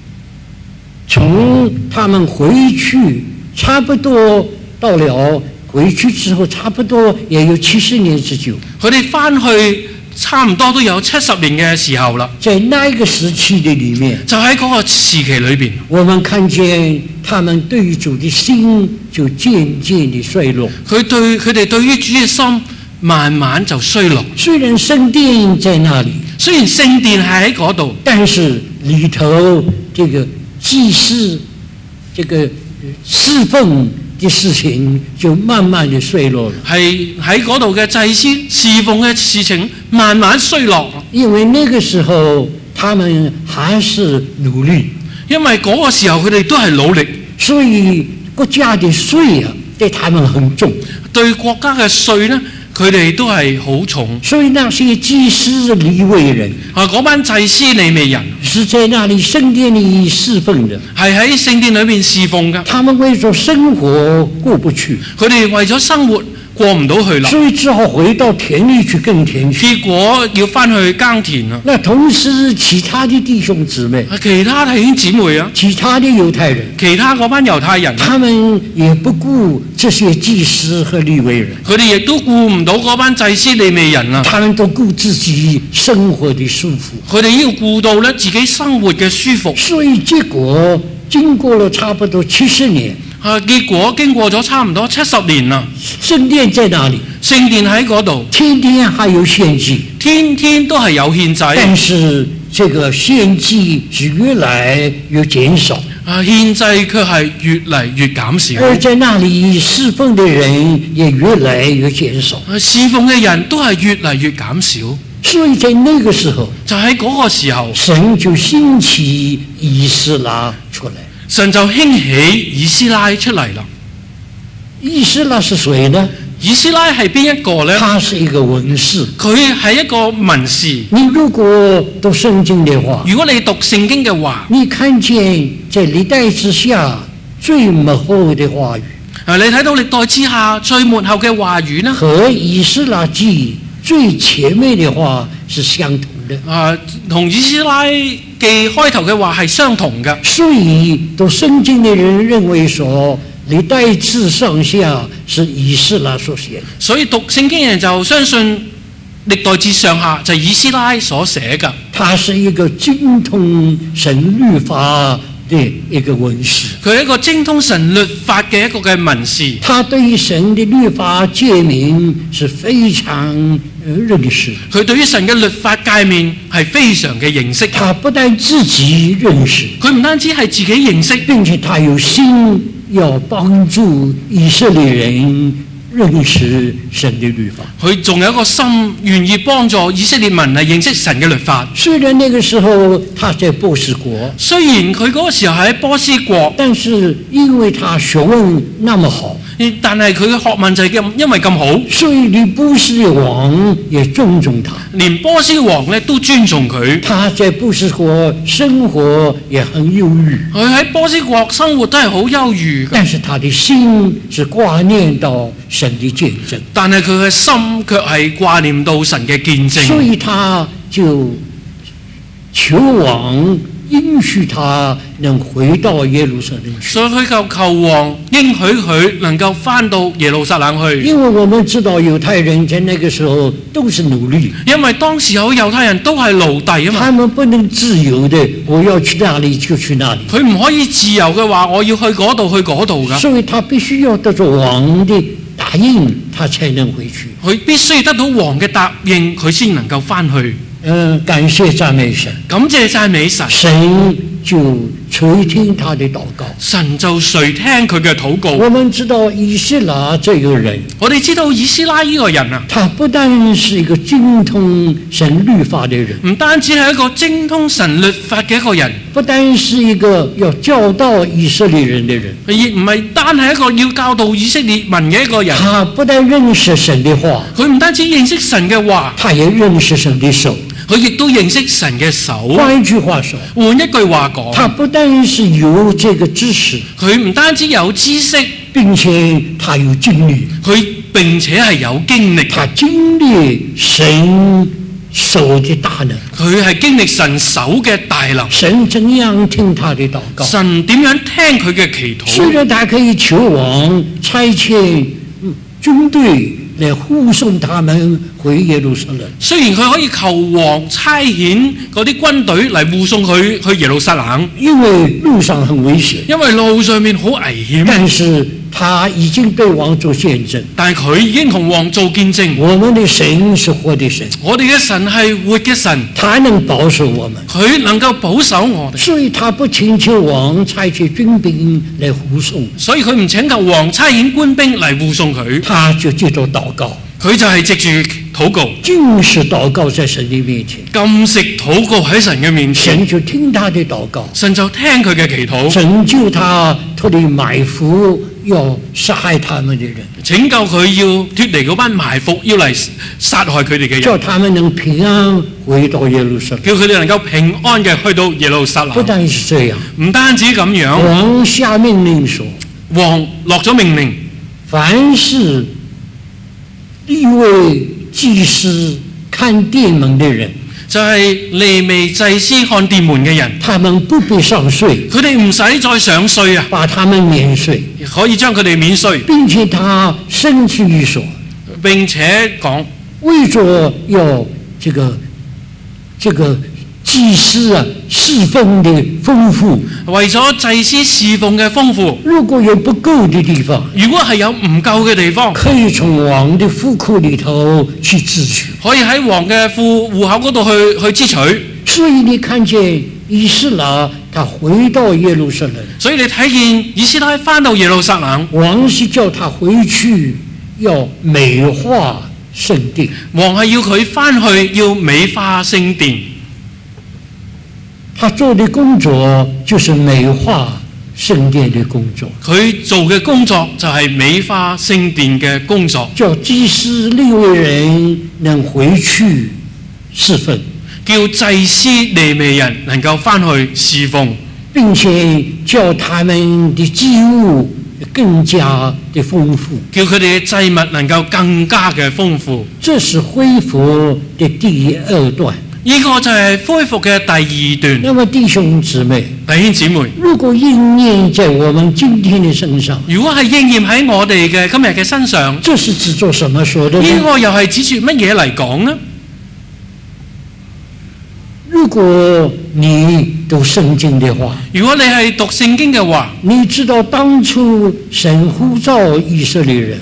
從他們回去差不多到了回去之後，差不多也有70年之久。 佢哋翻去差唔多都有70年嘅時候啦。 在那一個時期的裡面， 就喺嗰個時期裏邊， 我們看見他們對主的心就漸漸的衰落。 佢哋對於主嘅心慢慢就衰落。 雖然聖殿在那裡， 雖然聖殿係喺嗰度， 但是裡頭這個祭司這個侍奉的事情就慢慢的衰落了。 係喺嗰度嘅祭司侍奉嘅事情慢慢衰落。 因為那個時候他們還是努力， 因為嗰個時候佢哋都係努力， 所以國家的稅啊對他們很重， 對國家嘅稅呢，佢哋都係好重。 所以那些祭司利未人嗰班祭司利未人是在那裡聖殿裡侍奉的， 係喺聖殿裏面侍奉㗎。 他們為咗生活過不去， 佢哋為咗生活過唔到去啦， 所以只好回到田裡去耕田去。 結果要翻去耕田啦。 那同時其他的弟兄姊妹， 其他弟兄姊妹啊， 其他的猶太人， 其他嗰班猶太人， 他們也不顧這些祭司和利未人， 佢哋亦都顧唔到嗰班祭司利未人啊。 他們都顧自己生活的舒服， 佢哋要顧到咧自己生活嘅舒服。 所以結果經過了差不多70年， 結果經過咗差唔多70年啦。 聖殿在哪裡？ 聖殿喺嗰度， 天天還有獻祭， 天天都係有獻祭， 但是這個獻祭是越來越減少。 獻祭卻係越嚟越減少， 而在那裡侍奉的人也越來越減少， 侍奉嘅人都係越嚟越減少。 所以在那個時候， 就喺嗰個時候， 神就興起以斯拉出來。 神就興起以斯拉出嚟啦。 以斯拉是誰呢？ 以斯拉係邊一個呢？ 他是一個文士， 佢係一個文士。 你如果讀聖經的話， 如果你讀聖經嘅話， 你看見在歷代之下最末後的話語， 你睇到歷代之下最末後嘅話語呢， 和以斯拉記最前面的話是相同的。 同以斯拉記開頭嘅話係相同嘅。 所以讀聖經的人認為說，歷代志上下是以斯拉所寫的。 所以讀聖經嘅人就相信歷代志上下就係以斯拉所寫嘅。 他是一個精通神律法的一個文士， 佢係一個精通神律法嘅一個嘅文士。 他對於神的律法誡命是非常認識。 佢對於神嘅律法誡命係非常嘅認識。 他不但自己認識， 佢唔單止係自己認識， 並且他有心要幫助以色列人認識神的律法。 佢仲有一個心願意幫助以色列民係認識神嘅律法。 雖然那個時候他在波斯國， 雖然佢嗰個時候喺波斯國， 但是因為他學問那麼好， 但係佢嘅學問就係因為咁好， 所以連波斯王也尊重他， 連波斯王咧都尊重佢。 他在波斯國生活也很憂鬱， 佢喺波斯國生活都係好憂鬱， 但是他的心是掛念到神的見證， 但係佢嘅心卻係掛念到神嘅見證， 所以他就求王應許他能回到耶路撒冷去。 所以佢求王應許佢能夠返到耶路撒冷去。 因為我們知道猶太人在那個時候都是奴隸， 因為當時有猶太人都係奴隸啊嘛， 他們不能自由的，我要去哪裡就去哪裡。 佢唔可以自由嘅話，我要去嗰度去嗰度㗎。 所以他必須要得到王的答應，他才能回去。 佢必須得到王嘅答應，佢先能夠返去。 感謝讚美神， 感謝讚美神， 神就垂聽他的禱告， 神就垂聽佢嘅禱告。 我們知道以斯拉這個人， 我哋知道以斯拉呢個人啊， 他不但是一個精通神律法的人， 唔單止係一個精通神律法嘅一個人， 不單是一個要教導以色列人的人， 亦唔係單係一個要教導以色列民嘅一個人。 他不但認識神的話， 佢唔單止認識神嘅話， 他也認識神的手。 佢亦都認識神嘅手。 換一句話說， 換一句話講， 他不但是有這個知識， 佢唔單止有知識， 並且他有經歷， 佢並且係有經歷。 他經歷神手的大能， 佢係經歷神手嘅大能。 神怎樣聽他的禱告？ 神點樣聽佢嘅祈禱？ 雖然他可以求王差遣軍隊來護送他們回耶路撒冷， 雖然佢可以求王差遣嗰啲軍隊嚟護送佢去耶路撒冷， 因為路上很危險， 因為路上面好危險， 但是他已經對王做見證， 但係佢已經同王做見證。 我們的神是活的神， 我哋嘅神係活嘅神， 他能保守我們， 佢能夠保守我哋， 所以他不請求王差遣軍兵來護送， 所以佢唔請求王差遣官兵嚟護送佢， 他就借着禱告， 佢就係藉住禱告， 禁食禱告在神的面前， 禁食禱告喺神嘅面前， 神就聽他的禱告， 神就聽佢嘅祈禱， 拯救他脫離埋伏要殺害他們的人， 拯救佢要脫離嗰班埋伏要嚟殺害佢哋嘅人， 叫他們能平安回到耶路撒冷。 叫佢哋能夠平安嘅去到耶路撒冷。 不但是這樣， 唔單止咁樣， 王下命令說， 王落咗命令， 凡是利未祭司看殿門的人， 就係利未祭司看殿門嘅人， 他們不必上稅， 佢哋唔使再上稅啊， 把他們免稅， 可以將佢哋免稅， 並且他甚至於說， 並且講為着要這個祭司侍奉的豐富， 為咗祭司侍奉嘅豐富， 如果有不夠的地方， 如果係有唔夠嘅地方， 可以從王的庫庫裏頭去支取， 可以喺王嘅戶口嗰度去支取。 所以你看見以斯拉他回到耶路撒冷， 所以你睇見以斯拉返到耶路撒冷， 王是叫他回去要美化聖殿， 王係要佢返去要美化聖殿。 他做的工作就是美化聖殿的工作， 佢做嘅工作就係美化聖殿嘅工作， 叫祭司利未人能回去侍奉， 叫祭司利未人能夠返去侍奉， 並且叫他們的祭物更加的豐富， 叫佢哋嘅祭物能夠更加嘅豐富。 這是恢復的第二段。 呢個就係恢復嘅第二段。 那麼弟兄姊妹， 弟兄姊妹， 如果應驗在我們今天的身上， 如果係應驗喺我哋嘅今日嘅身上， 這是指著什麼說的呢？ 呢個又係指住乜嘢嚟講呢？ 如果你讀聖經的話， 如果你係讀聖經嘅話， 你知道當初神呼召以色列人，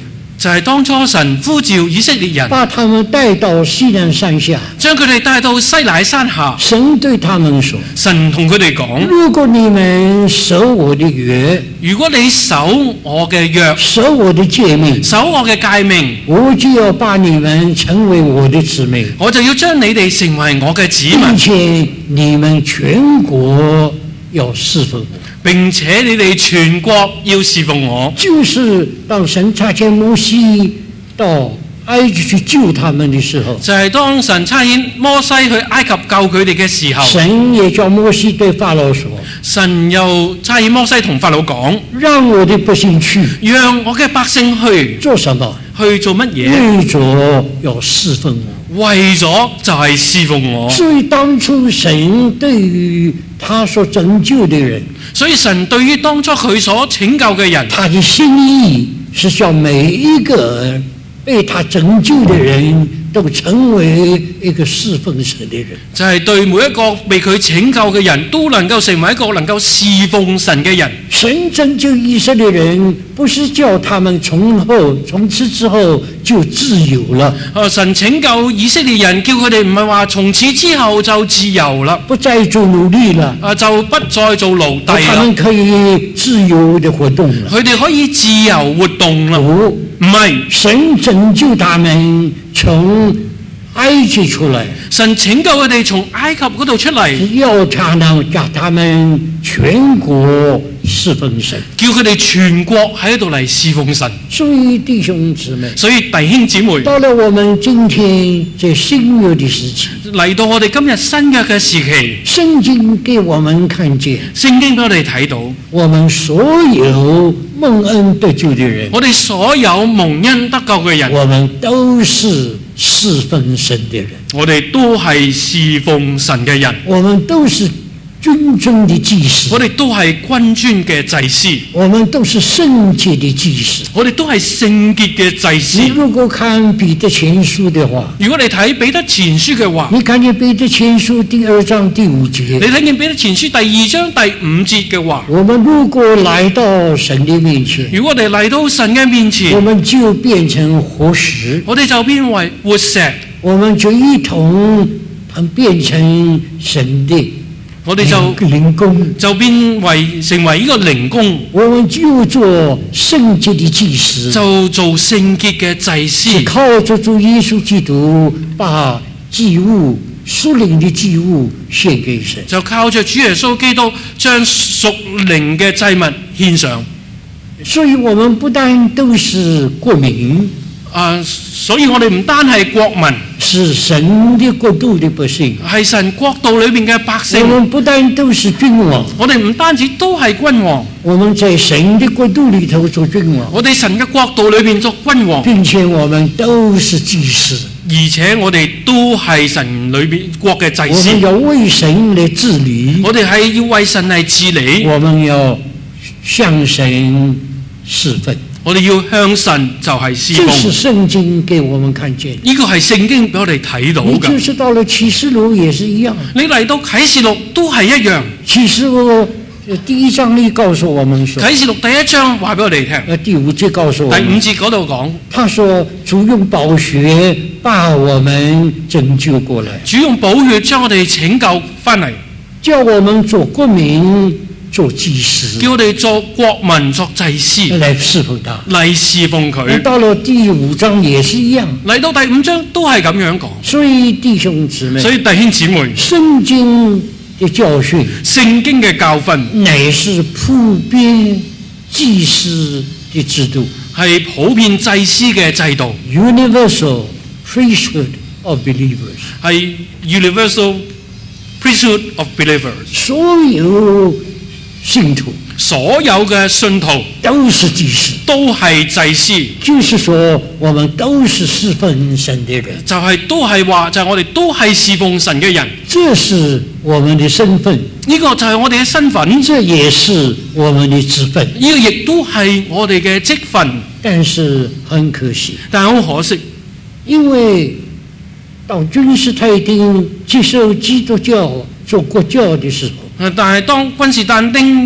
就係當初神呼召以色列人， 把他們帶到西南山下， 將佢哋帶到西乃山下。 神對他們說： 神同佢哋講： 如果你們守我的約， 如果你守我嘅約， 守我的誡命， 守我嘅誡命， 我就要把你們成為我的子民， 我就要將你哋成為我嘅子並民， 且你們全國要侍奉我。 並且你哋全國要侍奉我。 就是當神差遣摩西到埃及去救他們的時候， 就係當神差遣摩西去埃及救佢哋嘅時候， 神也叫摩西對法老說： 神又差遣摩西同法老講： 讓我的百姓去， 讓我嘅百姓去做什麼？ 去做乜嘢？ 為咗要侍奉我。 為咗就係侍奉我。 所以當初神對於他所拯救的人， 所以神對於當初佢所拯救嘅人， 他的心意是叫每一個被他拯救的人都成為一個侍奉神的人， 就係對每一個被佢拯救嘅人都能夠成為一個能夠侍奉神嘅人。 神拯救以色列人，不是叫他們從此之後就自由了。 神拯救以色列人，叫佢哋唔係話從此之後就自由啦， 不再做奴隸了， 就不再做奴隸啦。 他們可以自由的活動了。 佢哋可以自由活動啦。唔係， 神拯救他們從埃及出來， 神拯救佢哋從埃及嗰度出嚟， 要叫他們全國侍奉神， 叫佢哋全國喺度嚟侍奉神。 所以弟兄姊妹， 所以弟兄姊妹， 到了我們今天這新約的時期， 嚟到我哋今日新約嘅時期， 聖經給我們看見， 聖經俾我哋睇到， 我們所有蒙恩得救的人， 我哋所有蒙恩得救嘅人， 我們都是侍奉神的人， 我哋都係侍奉神嘅人， 我們都是君尊的祭司， 我哋都係君尊嘅祭司， 我們都是聖潔的祭司， 我哋都係聖潔嘅祭司。 你如果看彼得前書的話， 如果你睇彼得前書嘅話， 你看見彼得前書第2章第5節， 你睇見彼得前書第2章第5節嘅話， 我們如果來到神的面前， 如果我哋嚟到神嘅面我前， 們就變成活石， 我哋就變為活石， 我們就一同變成神的我哋就靈宮， 就變為成為呢個靈宮， 我們就做聖潔的祭司， 就做聖潔嘅祭司， 是靠着主耶穌基督把祭物屬靈的祭物獻給神， 就靠着主耶穌基督將屬靈嘅祭物獻上。 所以我們不但都是國民， 所以我哋唔單係國民， 是神的國度的百姓， 係神國度裏面嘅百姓。 我們不但都是君王， 我哋唔單止都係君王， 我們在神的國度裏頭做君王， 我哋神嘅國度裏面做君王， 並且我們都是祭司， 而且我哋都係神裏面國嘅祭司。 我們要為神來治理， 我哋係要為神嚟治理， 我們要向神侍奉。 我哋要向神就係侍奉。 這是聖經給我們看見， 呢個係聖經俾我哋睇到你㗎。 就是到了啟示錄也是一樣， 你嚟到啟示錄都係一樣。 啟示錄第1章裏告訴我們說， 啟示錄第1章話俾我哋聽， 第5節告訴我第們， 5節嗰度講， 他說主用寶血把我們拯救過來， 主用寶血將我哋拯救翻嚟， 叫我們做國民做祭司， 叫我哋做國民作祭司來侍奉他， 嚟侍奉佢。 到了第5章也是一樣， 嚟到第5章都係咁樣講。 所以弟兄姊妹， 所以弟兄姊妹， 聖經的教訓， 聖經嘅教訓乃是普遍祭司的制度， 係普遍祭司嘅制度， universal priesthood of believers， 係 universal priesthood of believers。 所有信徒所有嘅信徒都是祭司， 都係祭司， 就是說我們都是侍奉神的人， 就係都係話就係我哋都係侍奉神嘅人。 這是我們的身份， 呢個就係我哋嘅身份， 這也是我們的職分。 呢個亦都係我哋嘅職分。 但是很可惜， 但係好可惜， 因為到君士坦丁接受基督教做國教的時候， 但係當君士但丁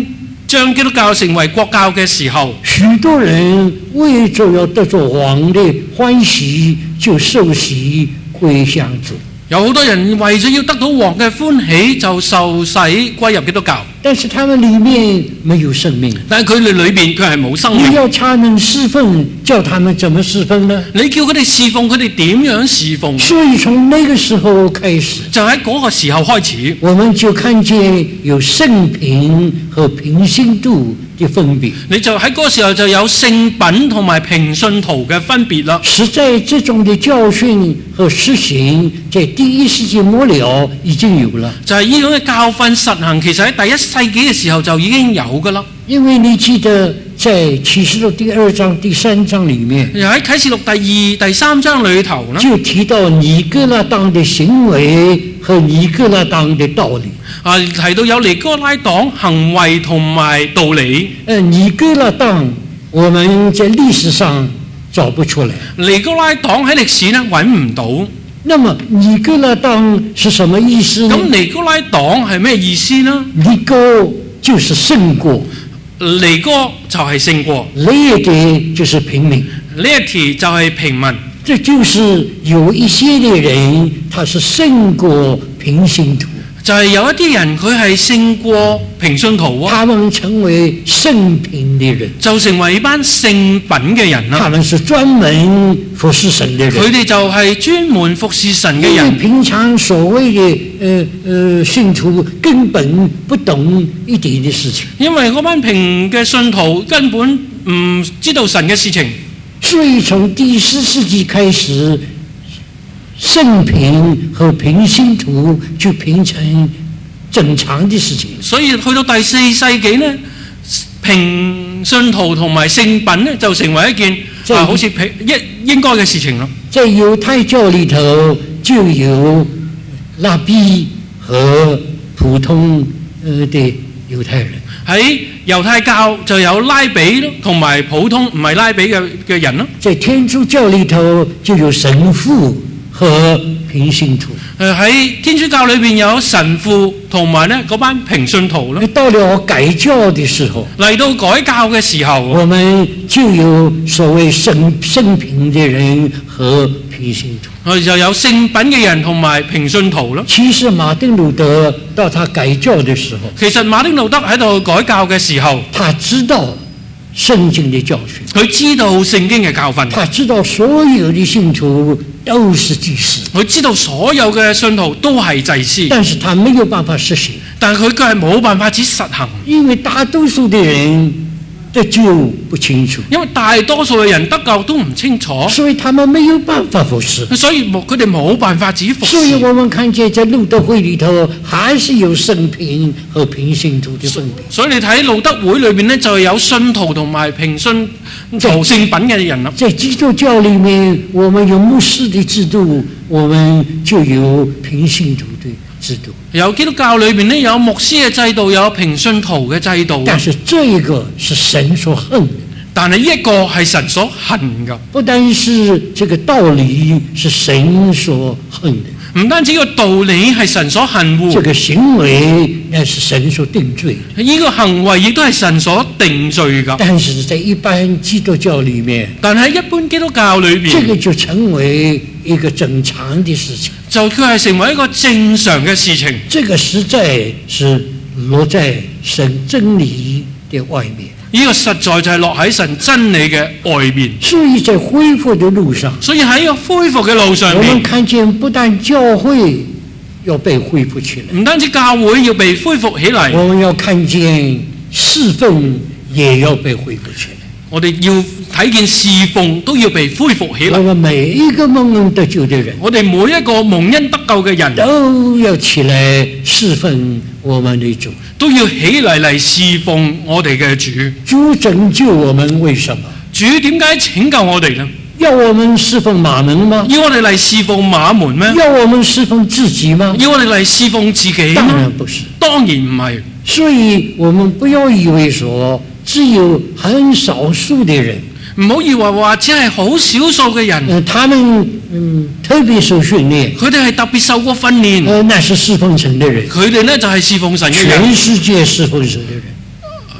將基督教成為國教嘅時候， 許多人為着要得着王的歡喜，就受洗歸向主。 有好多人為咗要得到王嘅歡喜，就受洗歸入基督教。 但是他們裡面沒有生命， 但係佢哋裏邊佢係冇生命。 你要他們侍奉，叫他們怎麼侍奉呢？ 你叫佢哋侍奉，佢哋點樣侍奉？ 所以從那個時候開始， 就喺嗰個時候開始， 我們就看見有聖品和平信徒的分別。 你就喺嗰個時候就有聖品同埋平信徒嘅分別啦。 實在這種的教訓和實行，在第一世紀末了已經有了。 就係呢種嘅教訓實行，其實喺第一世紀嘅時候就已經有㗎啦。 因為你記得在啟示錄第2章、第3章裡面， 又喺啟示錄第2、第3章裏頭呢， 就提到尼哥拉黨的行為和尼哥拉黨的道理。 提到有尼哥拉黨行為同埋道理。 尼哥拉黨我們在歷史上找不出來。 尼哥拉黨喺歷史呢揾唔到。 那麼尼哥拉黨是什麼意思呢？ 咁尼哥拉黨係咩意思呢？ 尼哥就是勝過， 尼哥就係勝過， laity嘅就是平民， laity 就係平民。 這就是有一些的人，他是勝過平信徒。 就係有一啲人佢係勝過平信徒啊， 他們成為聖品的人， 就成為一班聖品嘅人啦。 他們是專門服侍神的人， 佢哋就係專門服侍神嘅因為人。 平常所謂的信徒根本不懂一點的事情， 因為嗰班平嘅信徒根本唔知道神嘅事情， 所以從第14世紀開始，聖品和平信徒就變成正常的事情。 所以去到第4世紀呢，平信徒同埋聖品呢就成為一件好似應該嘅事情咯。 在猶太教裏頭就有拉比和普通的猶太人。 喺猶太教就有拉比咯，同埋普通唔係拉比嘅人咯。 在天主教裏頭就有神父和平信徒。 喺天主教裏邊有神父同埋呢嗰班平信徒咯。 到了改教的時候， 嚟到改教嘅時候， 我們就有所謂聖品的人和平信徒。 我哋就有聖品嘅人同埋平信徒咯。 其實馬丁路德到他改教的時候， 其實馬丁路德喺度改教嘅時候， 他知道聖經的教訓， 佢知道聖經嘅教訓， 他知道所有的信徒都是祭司， 佢知道所有嘅信徒都係祭司， 但是他沒有辦法實行， 但佢卻係冇辦法只實行， 因為大多數的人得救不清楚， 因為大多數嘅人得救都唔清楚， 所以他們沒有辦法服侍， 所以佢哋冇辦法只服侍。 所以我們看見在路德會裏頭還是有聖品和平信徒的分別。 所以你睇路德會裏邊呢，就有信徒同埋平信徒聖品嘅人啦。 在基督教裏面，我們有牧師的制度，我們就有平信徒的制度。 有基督教裏邊呢，有牧師嘅制度，有平信徒嘅制度。 但是這一個是神所恨的， 但係呢一個係神所恨㗎。 不單是這個道理是神所恨的， 唔單止個道理係神所恨惡， 這個行為那是神所定罪。 呢個行為亦都係神所定罪㗎。 但是在一般基督教裏面， 但係一般基督教裏邊， 這個就成為一個正常的事情， 就佢係成為一個正常嘅事情。 這個實在是落在神真理的外面。 呢個實在就係落喺神真理嘅外面。 所以在恢復的路上， 所以喺個恢復嘅路上面， 我們看見不但教會要被恢復起來， 唔單止教會要被恢復起嚟， 我們要看見侍奉也要被恢復起來。 我哋要睇見侍奉都要被恢復起嚟。 我們每一個蒙恩得救的人， 我哋每一個蒙恩得救嘅人都要起來侍奉我們的主， 都要起嚟侍奉我哋嘅主。 主拯救我們為什麼？ 主點解拯救我哋呢？ 要我們侍奉馬門嗎？ 要我哋嚟侍奉馬門咩？ 要我們侍奉自己嗎？ 要我哋嚟侍奉自己當嗎？ 然不是。 當然唔係。 所以我們不要以為說只有很少數的人， 唔好以為話只係好少數嘅人， 他們特別受訓練， 佢哋係特別受過訓練， 那是侍奉神的人， 佢哋呢就係侍奉神嘅人， 全世界侍奉神的人。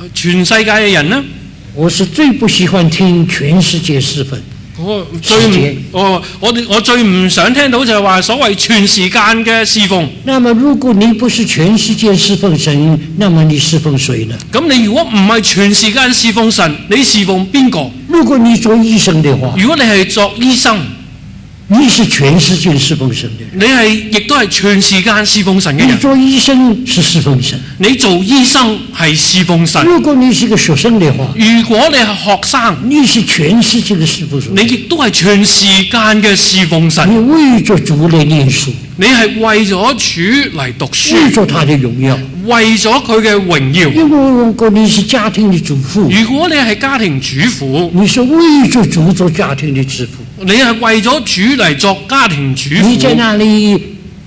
全世界嘅人呢？ 我是最不喜歡聽全世界侍奉。 我最唔想聽到就係話所謂全時間嘅侍奉。 那麼如果你不是全世界侍奉神，那麼你侍奉誰呢？ 咁你如果唔係全時間侍奉神，你侍奉邊個？ 如果你做醫生的話， 如果你係作醫生， 你是全世界侍奉神的人。 你係亦都係全時間侍奉神嘅人。 你做醫生是侍奉神， 你做醫生係侍奉神。 如果你是個學生的話， 如果你係學生， 你是全世界的侍奉神。 你亦都係全時間嘅侍奉神。 你為咗主嚟念書， 你係為咗主嚟讀書， 為咗他的榮耀， 為咗佢嘅榮耀。 如果你是家庭的主婦， 如果你係家庭主婦， 你是為咗主做家庭的主婦， 你係為咗主嚟作家庭主婦。 你在那裡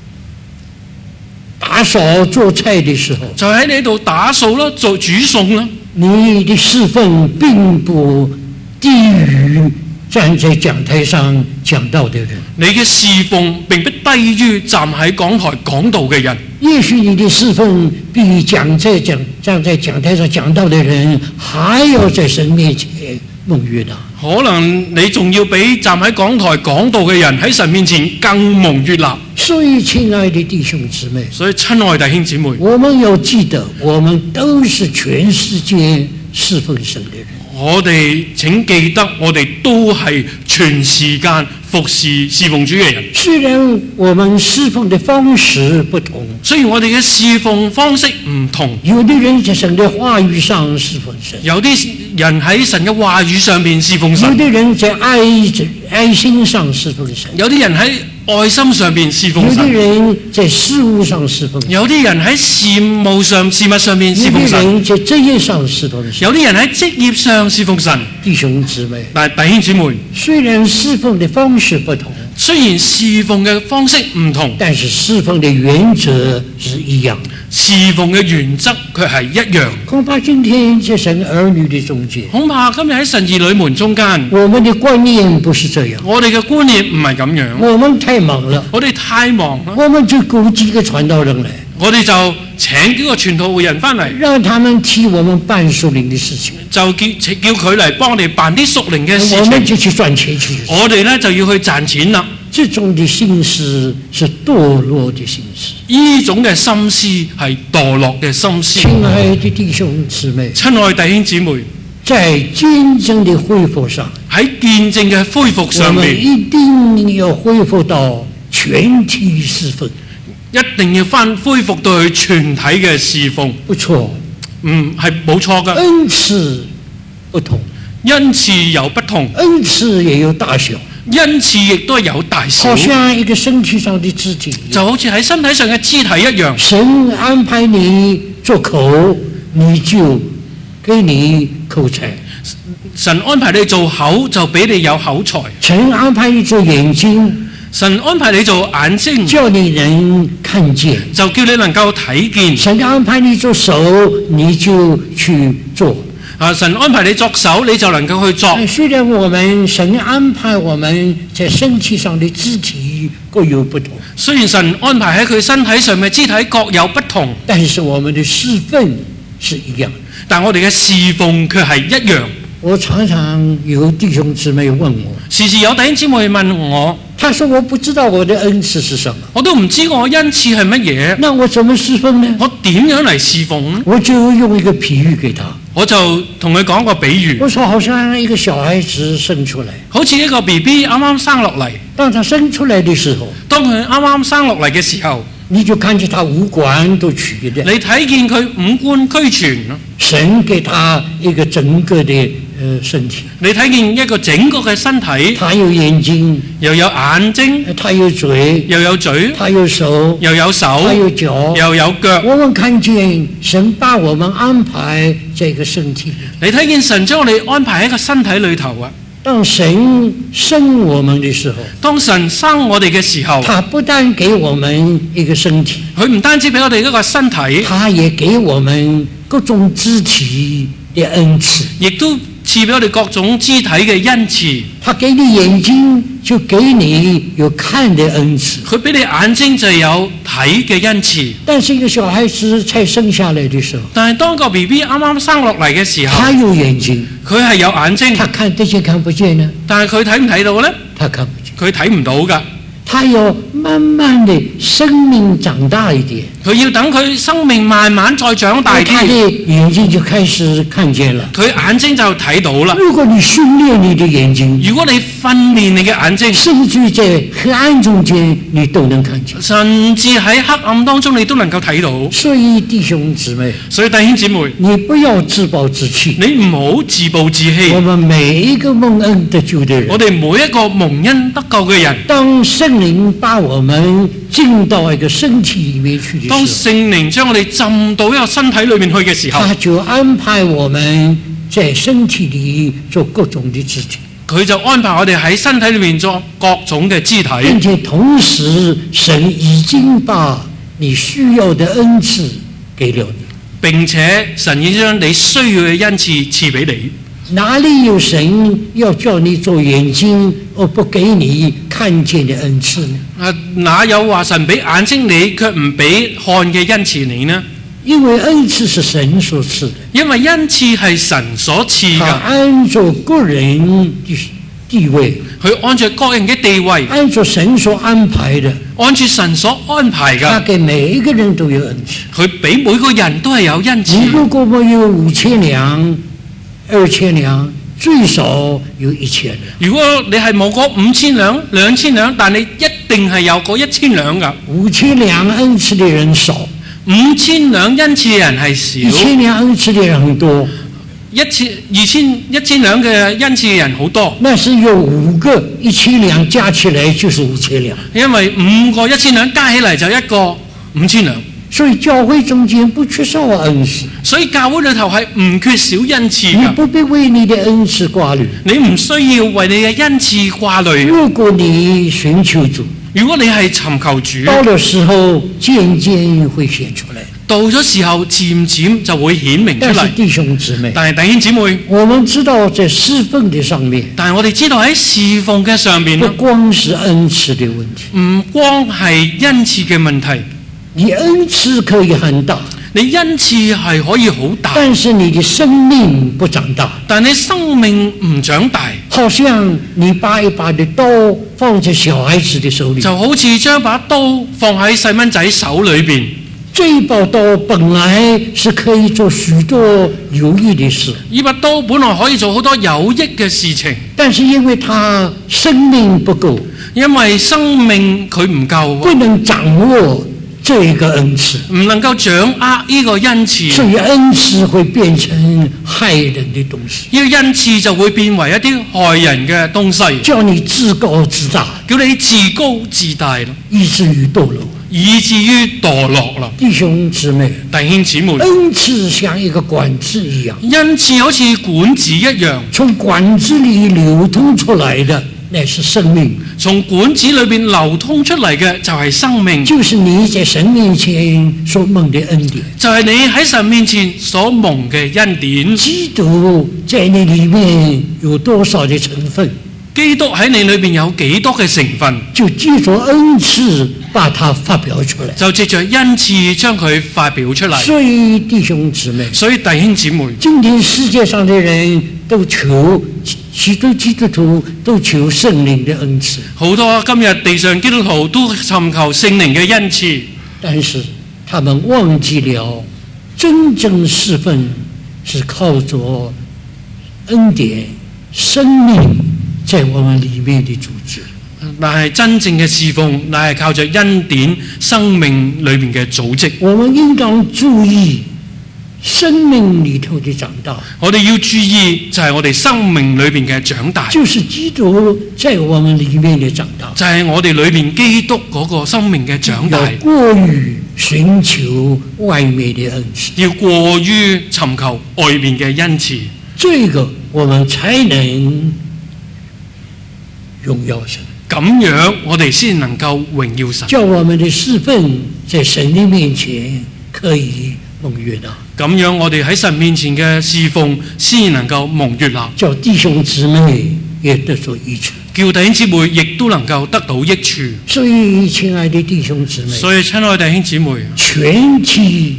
打掃做菜的時候， 就喺你度打掃啦，做煮餸啦。 你的侍奉並不低於站在講台上講道的人。 你嘅侍奉並不低於站喺講台講道嘅人。 也許你的侍奉比站在講台上講道的人還要在神面前蒙悅納。 可能你仲要比站喺講台講道嘅人喺神面前更蒙悅納。 所以親愛的弟兄姊妹， 所以親愛弟兄姊妹， 我們要記得，我們都是全世界侍奉神的人。 我哋請記得，我哋都係全時間服侍侍奉主嘅人。 雖然我們侍奉的方式不同， 雖然我哋嘅侍奉方式唔同， 有的人在神的話語上侍奉神， 有啲人喺神嘅話語上邊侍奉神， 有的人在愛心上侍奉神， 有啲人喺愛心上邊侍奉有的神， 人在事務上侍奉神， 有啲人喺事物上邊侍奉神， 有的人在職業上侍奉神， 有啲人喺職業上侍奉神。 弟兄姊妹， 但係弟兄姊妹， 雖然侍奉的方式不同， 雖然侍奉嘅方式唔同， 但是侍奉的原則是一樣。 侍奉嘅原則卻係一樣。 恐怕今天在神兒女的中間， 恐怕今日喺神兒女們中間， 我們的觀念不是這樣。 我哋嘅觀念唔係咁樣。 我們太忙了， 我哋太忙啦， 我們就雇幾個傳道人來， 我哋就請幾個傳道人翻嚟， 讓他們替我們辦屬靈的事情， 就叫佢嚟幫我哋辦啲屬靈嘅事我們情。 就去賺錢去。 我哋咧就要去賺錢啦。 這種的心思是墮落的心思。 呢種嘅心思係墮落嘅心思。 親愛的弟兄姊妹， 親愛弟兄姊妹， 在見證的恢復上， 喺見證嘅恢復我上面， 們一定要恢復到全體侍奉。 一定要恢復到去全體嘅侍奉。 不錯， 係冇錯㗎。 恩賜不同， 恩賜有不同， 恩賜也有大小， 恩賜亦都有大小， 好像一個身體上的肢體， 就好似喺身體上嘅肢體一樣。 神安排你做口，你就給你口才； 神安排你做口，就俾你有口才； 神安排你做眼睛， 神安排你做眼睛， 叫你能看見； 就叫你能夠睇見。 神安排你做手，你就去做。 神安排你作手，你就能夠去作。 雖然神安排我們在身體上的肢體各有不同， 雖然神安排喺佢身體上嘅肢體各有不同， 但是我們的侍奉是一樣。 但我哋嘅侍奉卻係一樣。 我常常有弟兄姊妹問我， 時時有弟兄姊妹問我， 他說我不知道我的恩賜是什麼， 我都唔知我恩賜係乜嘢， 那我怎麼侍奉呢？ 我點樣嚟侍奉呢？ 我就用一個比喻給他， 我就同佢講個比喻， 我說好像一個小孩子生出來， 好似一個 BB 啱啱生落嚟， 當他生出來的時候， 當佢啱啱生落嚟嘅時候， 你就看見他五官都曲的， 你睇見佢五官俱全， 神給他一個整個的身體， 你睇見一個整個嘅身體， 他有眼睛， 又有眼睛， 他有嘴， 又有嘴， 他有手， 又有手， 他有腳， 又有腳。 我們看見神把我們安排這個身體， 你睇見神將我哋安排喺個身體裏頭啊！ 當神生我們的時候， 當神生我哋嘅時候， 他不但給我們一個身體， 佢唔單止俾我哋一個身體， 他也給我們各種肢體的恩賜， 亦都賜俾我哋各種肢體嘅恩賜。 他給你眼睛，就給你有看的恩賜； 佢俾你眼睛就有睇嘅恩賜。 但是一個小孩子才生下來的時候， 但係當個 BB 啱啱生落嚟嘅時候， 他有眼睛， 佢係有眼睛， 他看得見看不見呢？ 但係佢睇唔睇到呢？ 他看不見， 佢睇唔到㗎。 他要慢慢的生命長大一點， 佢要等佢生命慢慢再長大他的啲， 眼睛就開始看見了。 佢眼睛就睇到啦。 如果你訓練你的眼睛， 如果你訓練你嘅眼睛， 甚至在黑暗中間你都能看見。 甚至喺黑暗當中你都能夠睇到。 所以弟兄姊妹， 所以弟兄姊妹， 你不要自暴自棄。 你唔好自暴自棄。 我們每一個蒙恩得救的人， 我哋每一個蒙恩得救嘅人， 當聖靈把我們進到一個身體裏面去的當時候， 聖靈將我哋浸到一個身體裏面去嘅時候， 他就安排我們在身體裏做各種的肢體， 佢就安排我哋喺身體裏面做各種嘅肢體， 並且同時神已經把你需要的恩賜給了你。 並且神已將你需要嘅恩賜賜俾你。 哪裏有神要叫你做眼睛而不給你看見的恩賜呢？ 哪有話神俾眼睛你，卻唔俾看嘅恩賜你呢？ 因為恩賜是神所賜的， 因為恩賜係神所賜他嘅， 按照個人的地位， 佢按照個人嘅地位， 按照神所安排的， 按照神所安排他嘅， 給每一個人都有恩賜。 佢俾每個人都係有恩你賜。 如果沒有5000兩、2000兩，最少有1000兩。 如果你係冇嗰5000兩、2000兩，但你一定係有嗰1000兩㗎。 5000兩恩賜的人少 5000兩恩賜嘅人係少 ，1000兩恩賜的人很多。 1000兩嘅恩賜嘅人好多， 那是有5個1000兩加起來就是5000兩。 因為5個1000兩加起嚟就一個5000兩， 所以教會中間不缺少恩賜， 所以教會裏頭係唔缺少恩賜你㗎。 不必為你的恩賜掛慮。 你唔需要為你嘅恩賜掛慮。 如果你尋求主， 如果你係尋求主， 到了時候漸漸會顯出來。 到咗時候漸漸就會顯明出嚟。 但是弟兄姊妹， 但係弟兄姊妹， 我們知道在侍奉的上面， 但係我哋知道喺侍奉嘅上邊不咧， 光是恩賜的問題， 唔光係恩賜嘅問題， 你恩賜可以很大， 你恩賜係可以好大， 但是你的生命不長大， 但你生命唔長大， 好像你把一把的刀放在小孩子的手裏， 就好似將把刀放喺細蚊仔手裏邊。 這一把刀本來是可以做許多有益的事， 呢把刀本來可以做好多有益嘅事情， 但是因為它生命不夠， 因為生命佢唔夠， 不能掌握這個恩賜， 唔能夠掌握呢個恩賜， 所以恩賜會變成害人的東西， 呢個恩賜就會變為一啲害人嘅東西， 叫你自高自大， 叫你自高自大咯， 以至於墮落。 以至於墮落啦。 弟兄姊妹， 弟兄姊妹， 恩賜像一個管子一樣， 恩賜好似管子一樣， 從管子裏流通出來的乃是生命， 從管子裏邊流通出嚟嘅就係生命， 就是你在神面前所蒙的恩典。 就係你喺神面前所蒙嘅恩典。 基督在你裏面有多少的成分， 基督喺你裏邊有幾多嘅成分， 就借着恩賜把它發表出來。 就藉着恩賜將佢發表出嚟。 所以弟兄姊妹， 所以弟兄姊妹， 今天世界上的人都求，許多基督徒都求聖靈的恩賜， 好多今日地上基督徒都尋求聖靈嘅恩賜， 但是他們忘記了真正侍奉是靠着恩典生命在我們裏面的組織。 但係真正嘅侍奉乃係靠着恩典生命裏面嘅組織。 我們應當注意生命裏頭的長大， 我哋要注意就係我哋生命裏邊嘅長大， 就是基督在我們裏面的長大， 就係我哋裏邊基督嗰個生命嘅長大， 要過於尋求外面的恩賜， 要過於尋求外面嘅恩賜， 這個我們才能榮耀神， 咁樣我哋先能夠榮耀神， 叫我們的侍奉在神的面前可以蒙悅納， 咁樣我哋喺神面前嘅侍奉先能夠蒙悅納， 叫弟兄姊妹也得所益處。 叫弟兄姊妹亦都能夠得到益處。 所以，親愛的弟兄姊妹， 所以親愛弟兄姊妹， 全體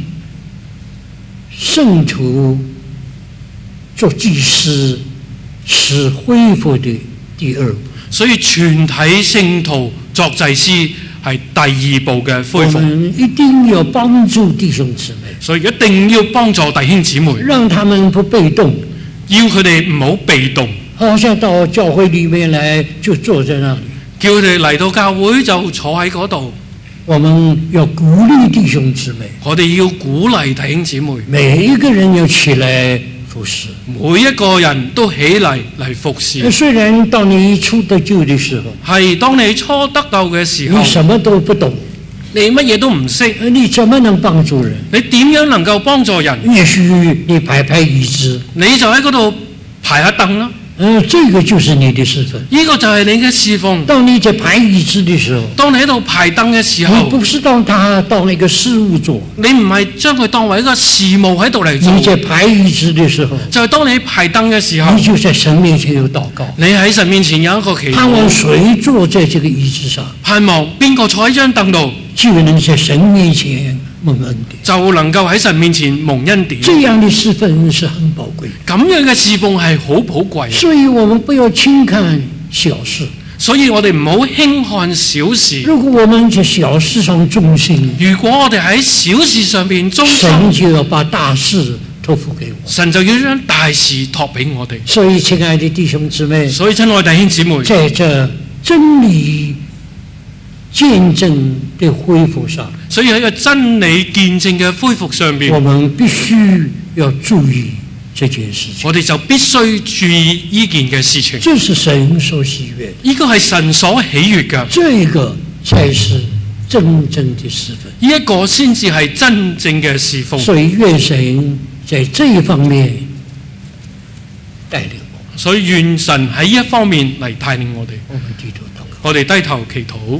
聖徒做祭司是恢復的第二步。 所以全體聖徒作祭司係第二步嘅恢復。 我們一定要幫助弟兄姊妹， 所以一定要幫助弟兄姊妹， 讓他們不被動， 要佢哋唔好被動。 好像到教會裡面來就坐在那裡， 叫佢哋嚟到教會就坐喺嗰度。 我們要鼓勵弟兄姊妹， 我哋要鼓勵弟兄姊妹， 每一個人要起來服侍， 每一個人都起嚟服侍。 雖然當你初得救的時候， 係當你初得救嘅時候， 你什麼都不懂， 你乜嘢都唔識， 你怎麼能幫助人？ 你點樣能夠幫助人？ 也許你排椅子， 你就喺嗰度排下凳啦。 這個就是你的侍奉。 呢個就係你嘅侍奉。 當你在排椅子的時候， 當你喺度排凳嘅時候， 你不是當它當一個事務做， 你唔係將佢當為一個事務喺度嚟做。 你在排椅子的時候， 就係當你排凳嘅時候， 你就在神面前有禱告。 你喺神面前有一個祈禱， 盼望誰坐在這個椅子上， 盼望邊個坐喺張凳度， 就能在神面前蒙恩典， 就能夠喺神面前蒙恩典。 這樣的侍奉是很寶貴， 咁樣嘅侍奉係好寶貴。 所以我們不要輕看小事， 所以我哋唔好輕看小事。 如果我們在小事上忠心， 如果我哋喺小事上邊忠心， 神就要把大事託付給我， 神就要將大事託俾我哋。 所以親愛的弟兄姊妹， 所以親愛弟兄姊妹， 在這真理見證的恢復上， 所以喺個真理見證嘅恢復上邊， 我們必須要注意這件事情。 我哋就必須注意呢件嘅事情。 這是神所喜悅的， 呢個係神所喜悅嘅， 這個才是真正的侍奉。 呢一個先至係真正嘅侍奉。 所以願神在這一方面帶領我。 所以願神喺呢一方面嚟帶領我哋。 我們低頭禱告。 我哋低頭祈禱。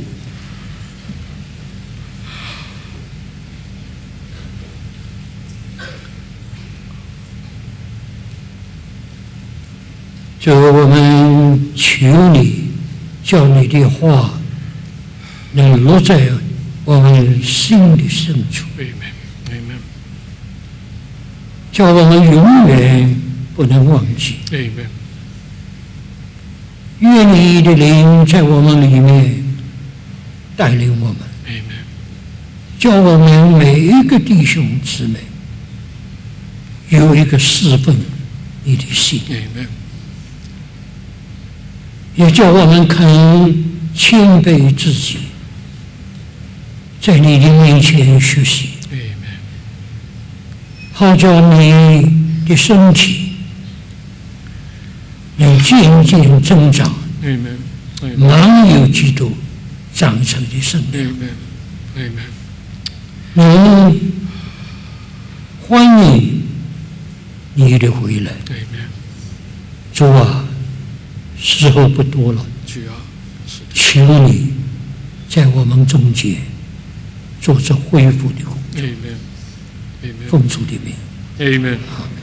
主，我們求你，叫你的話能落在我們心的深處，叫我們永遠不能忘記。願你的靈在我們裡面帶領我們，叫我們每一個弟兄姊妹有一個侍奉你的心，也叫我們肯謙卑自己，在你的面前學習，好叫你的身體能漸漸增長，滿有基督長成的生命。能歡迎你的回來，主啊，時候不多了，求你在我們中間做這恢復的工作，奉主的名， Amen。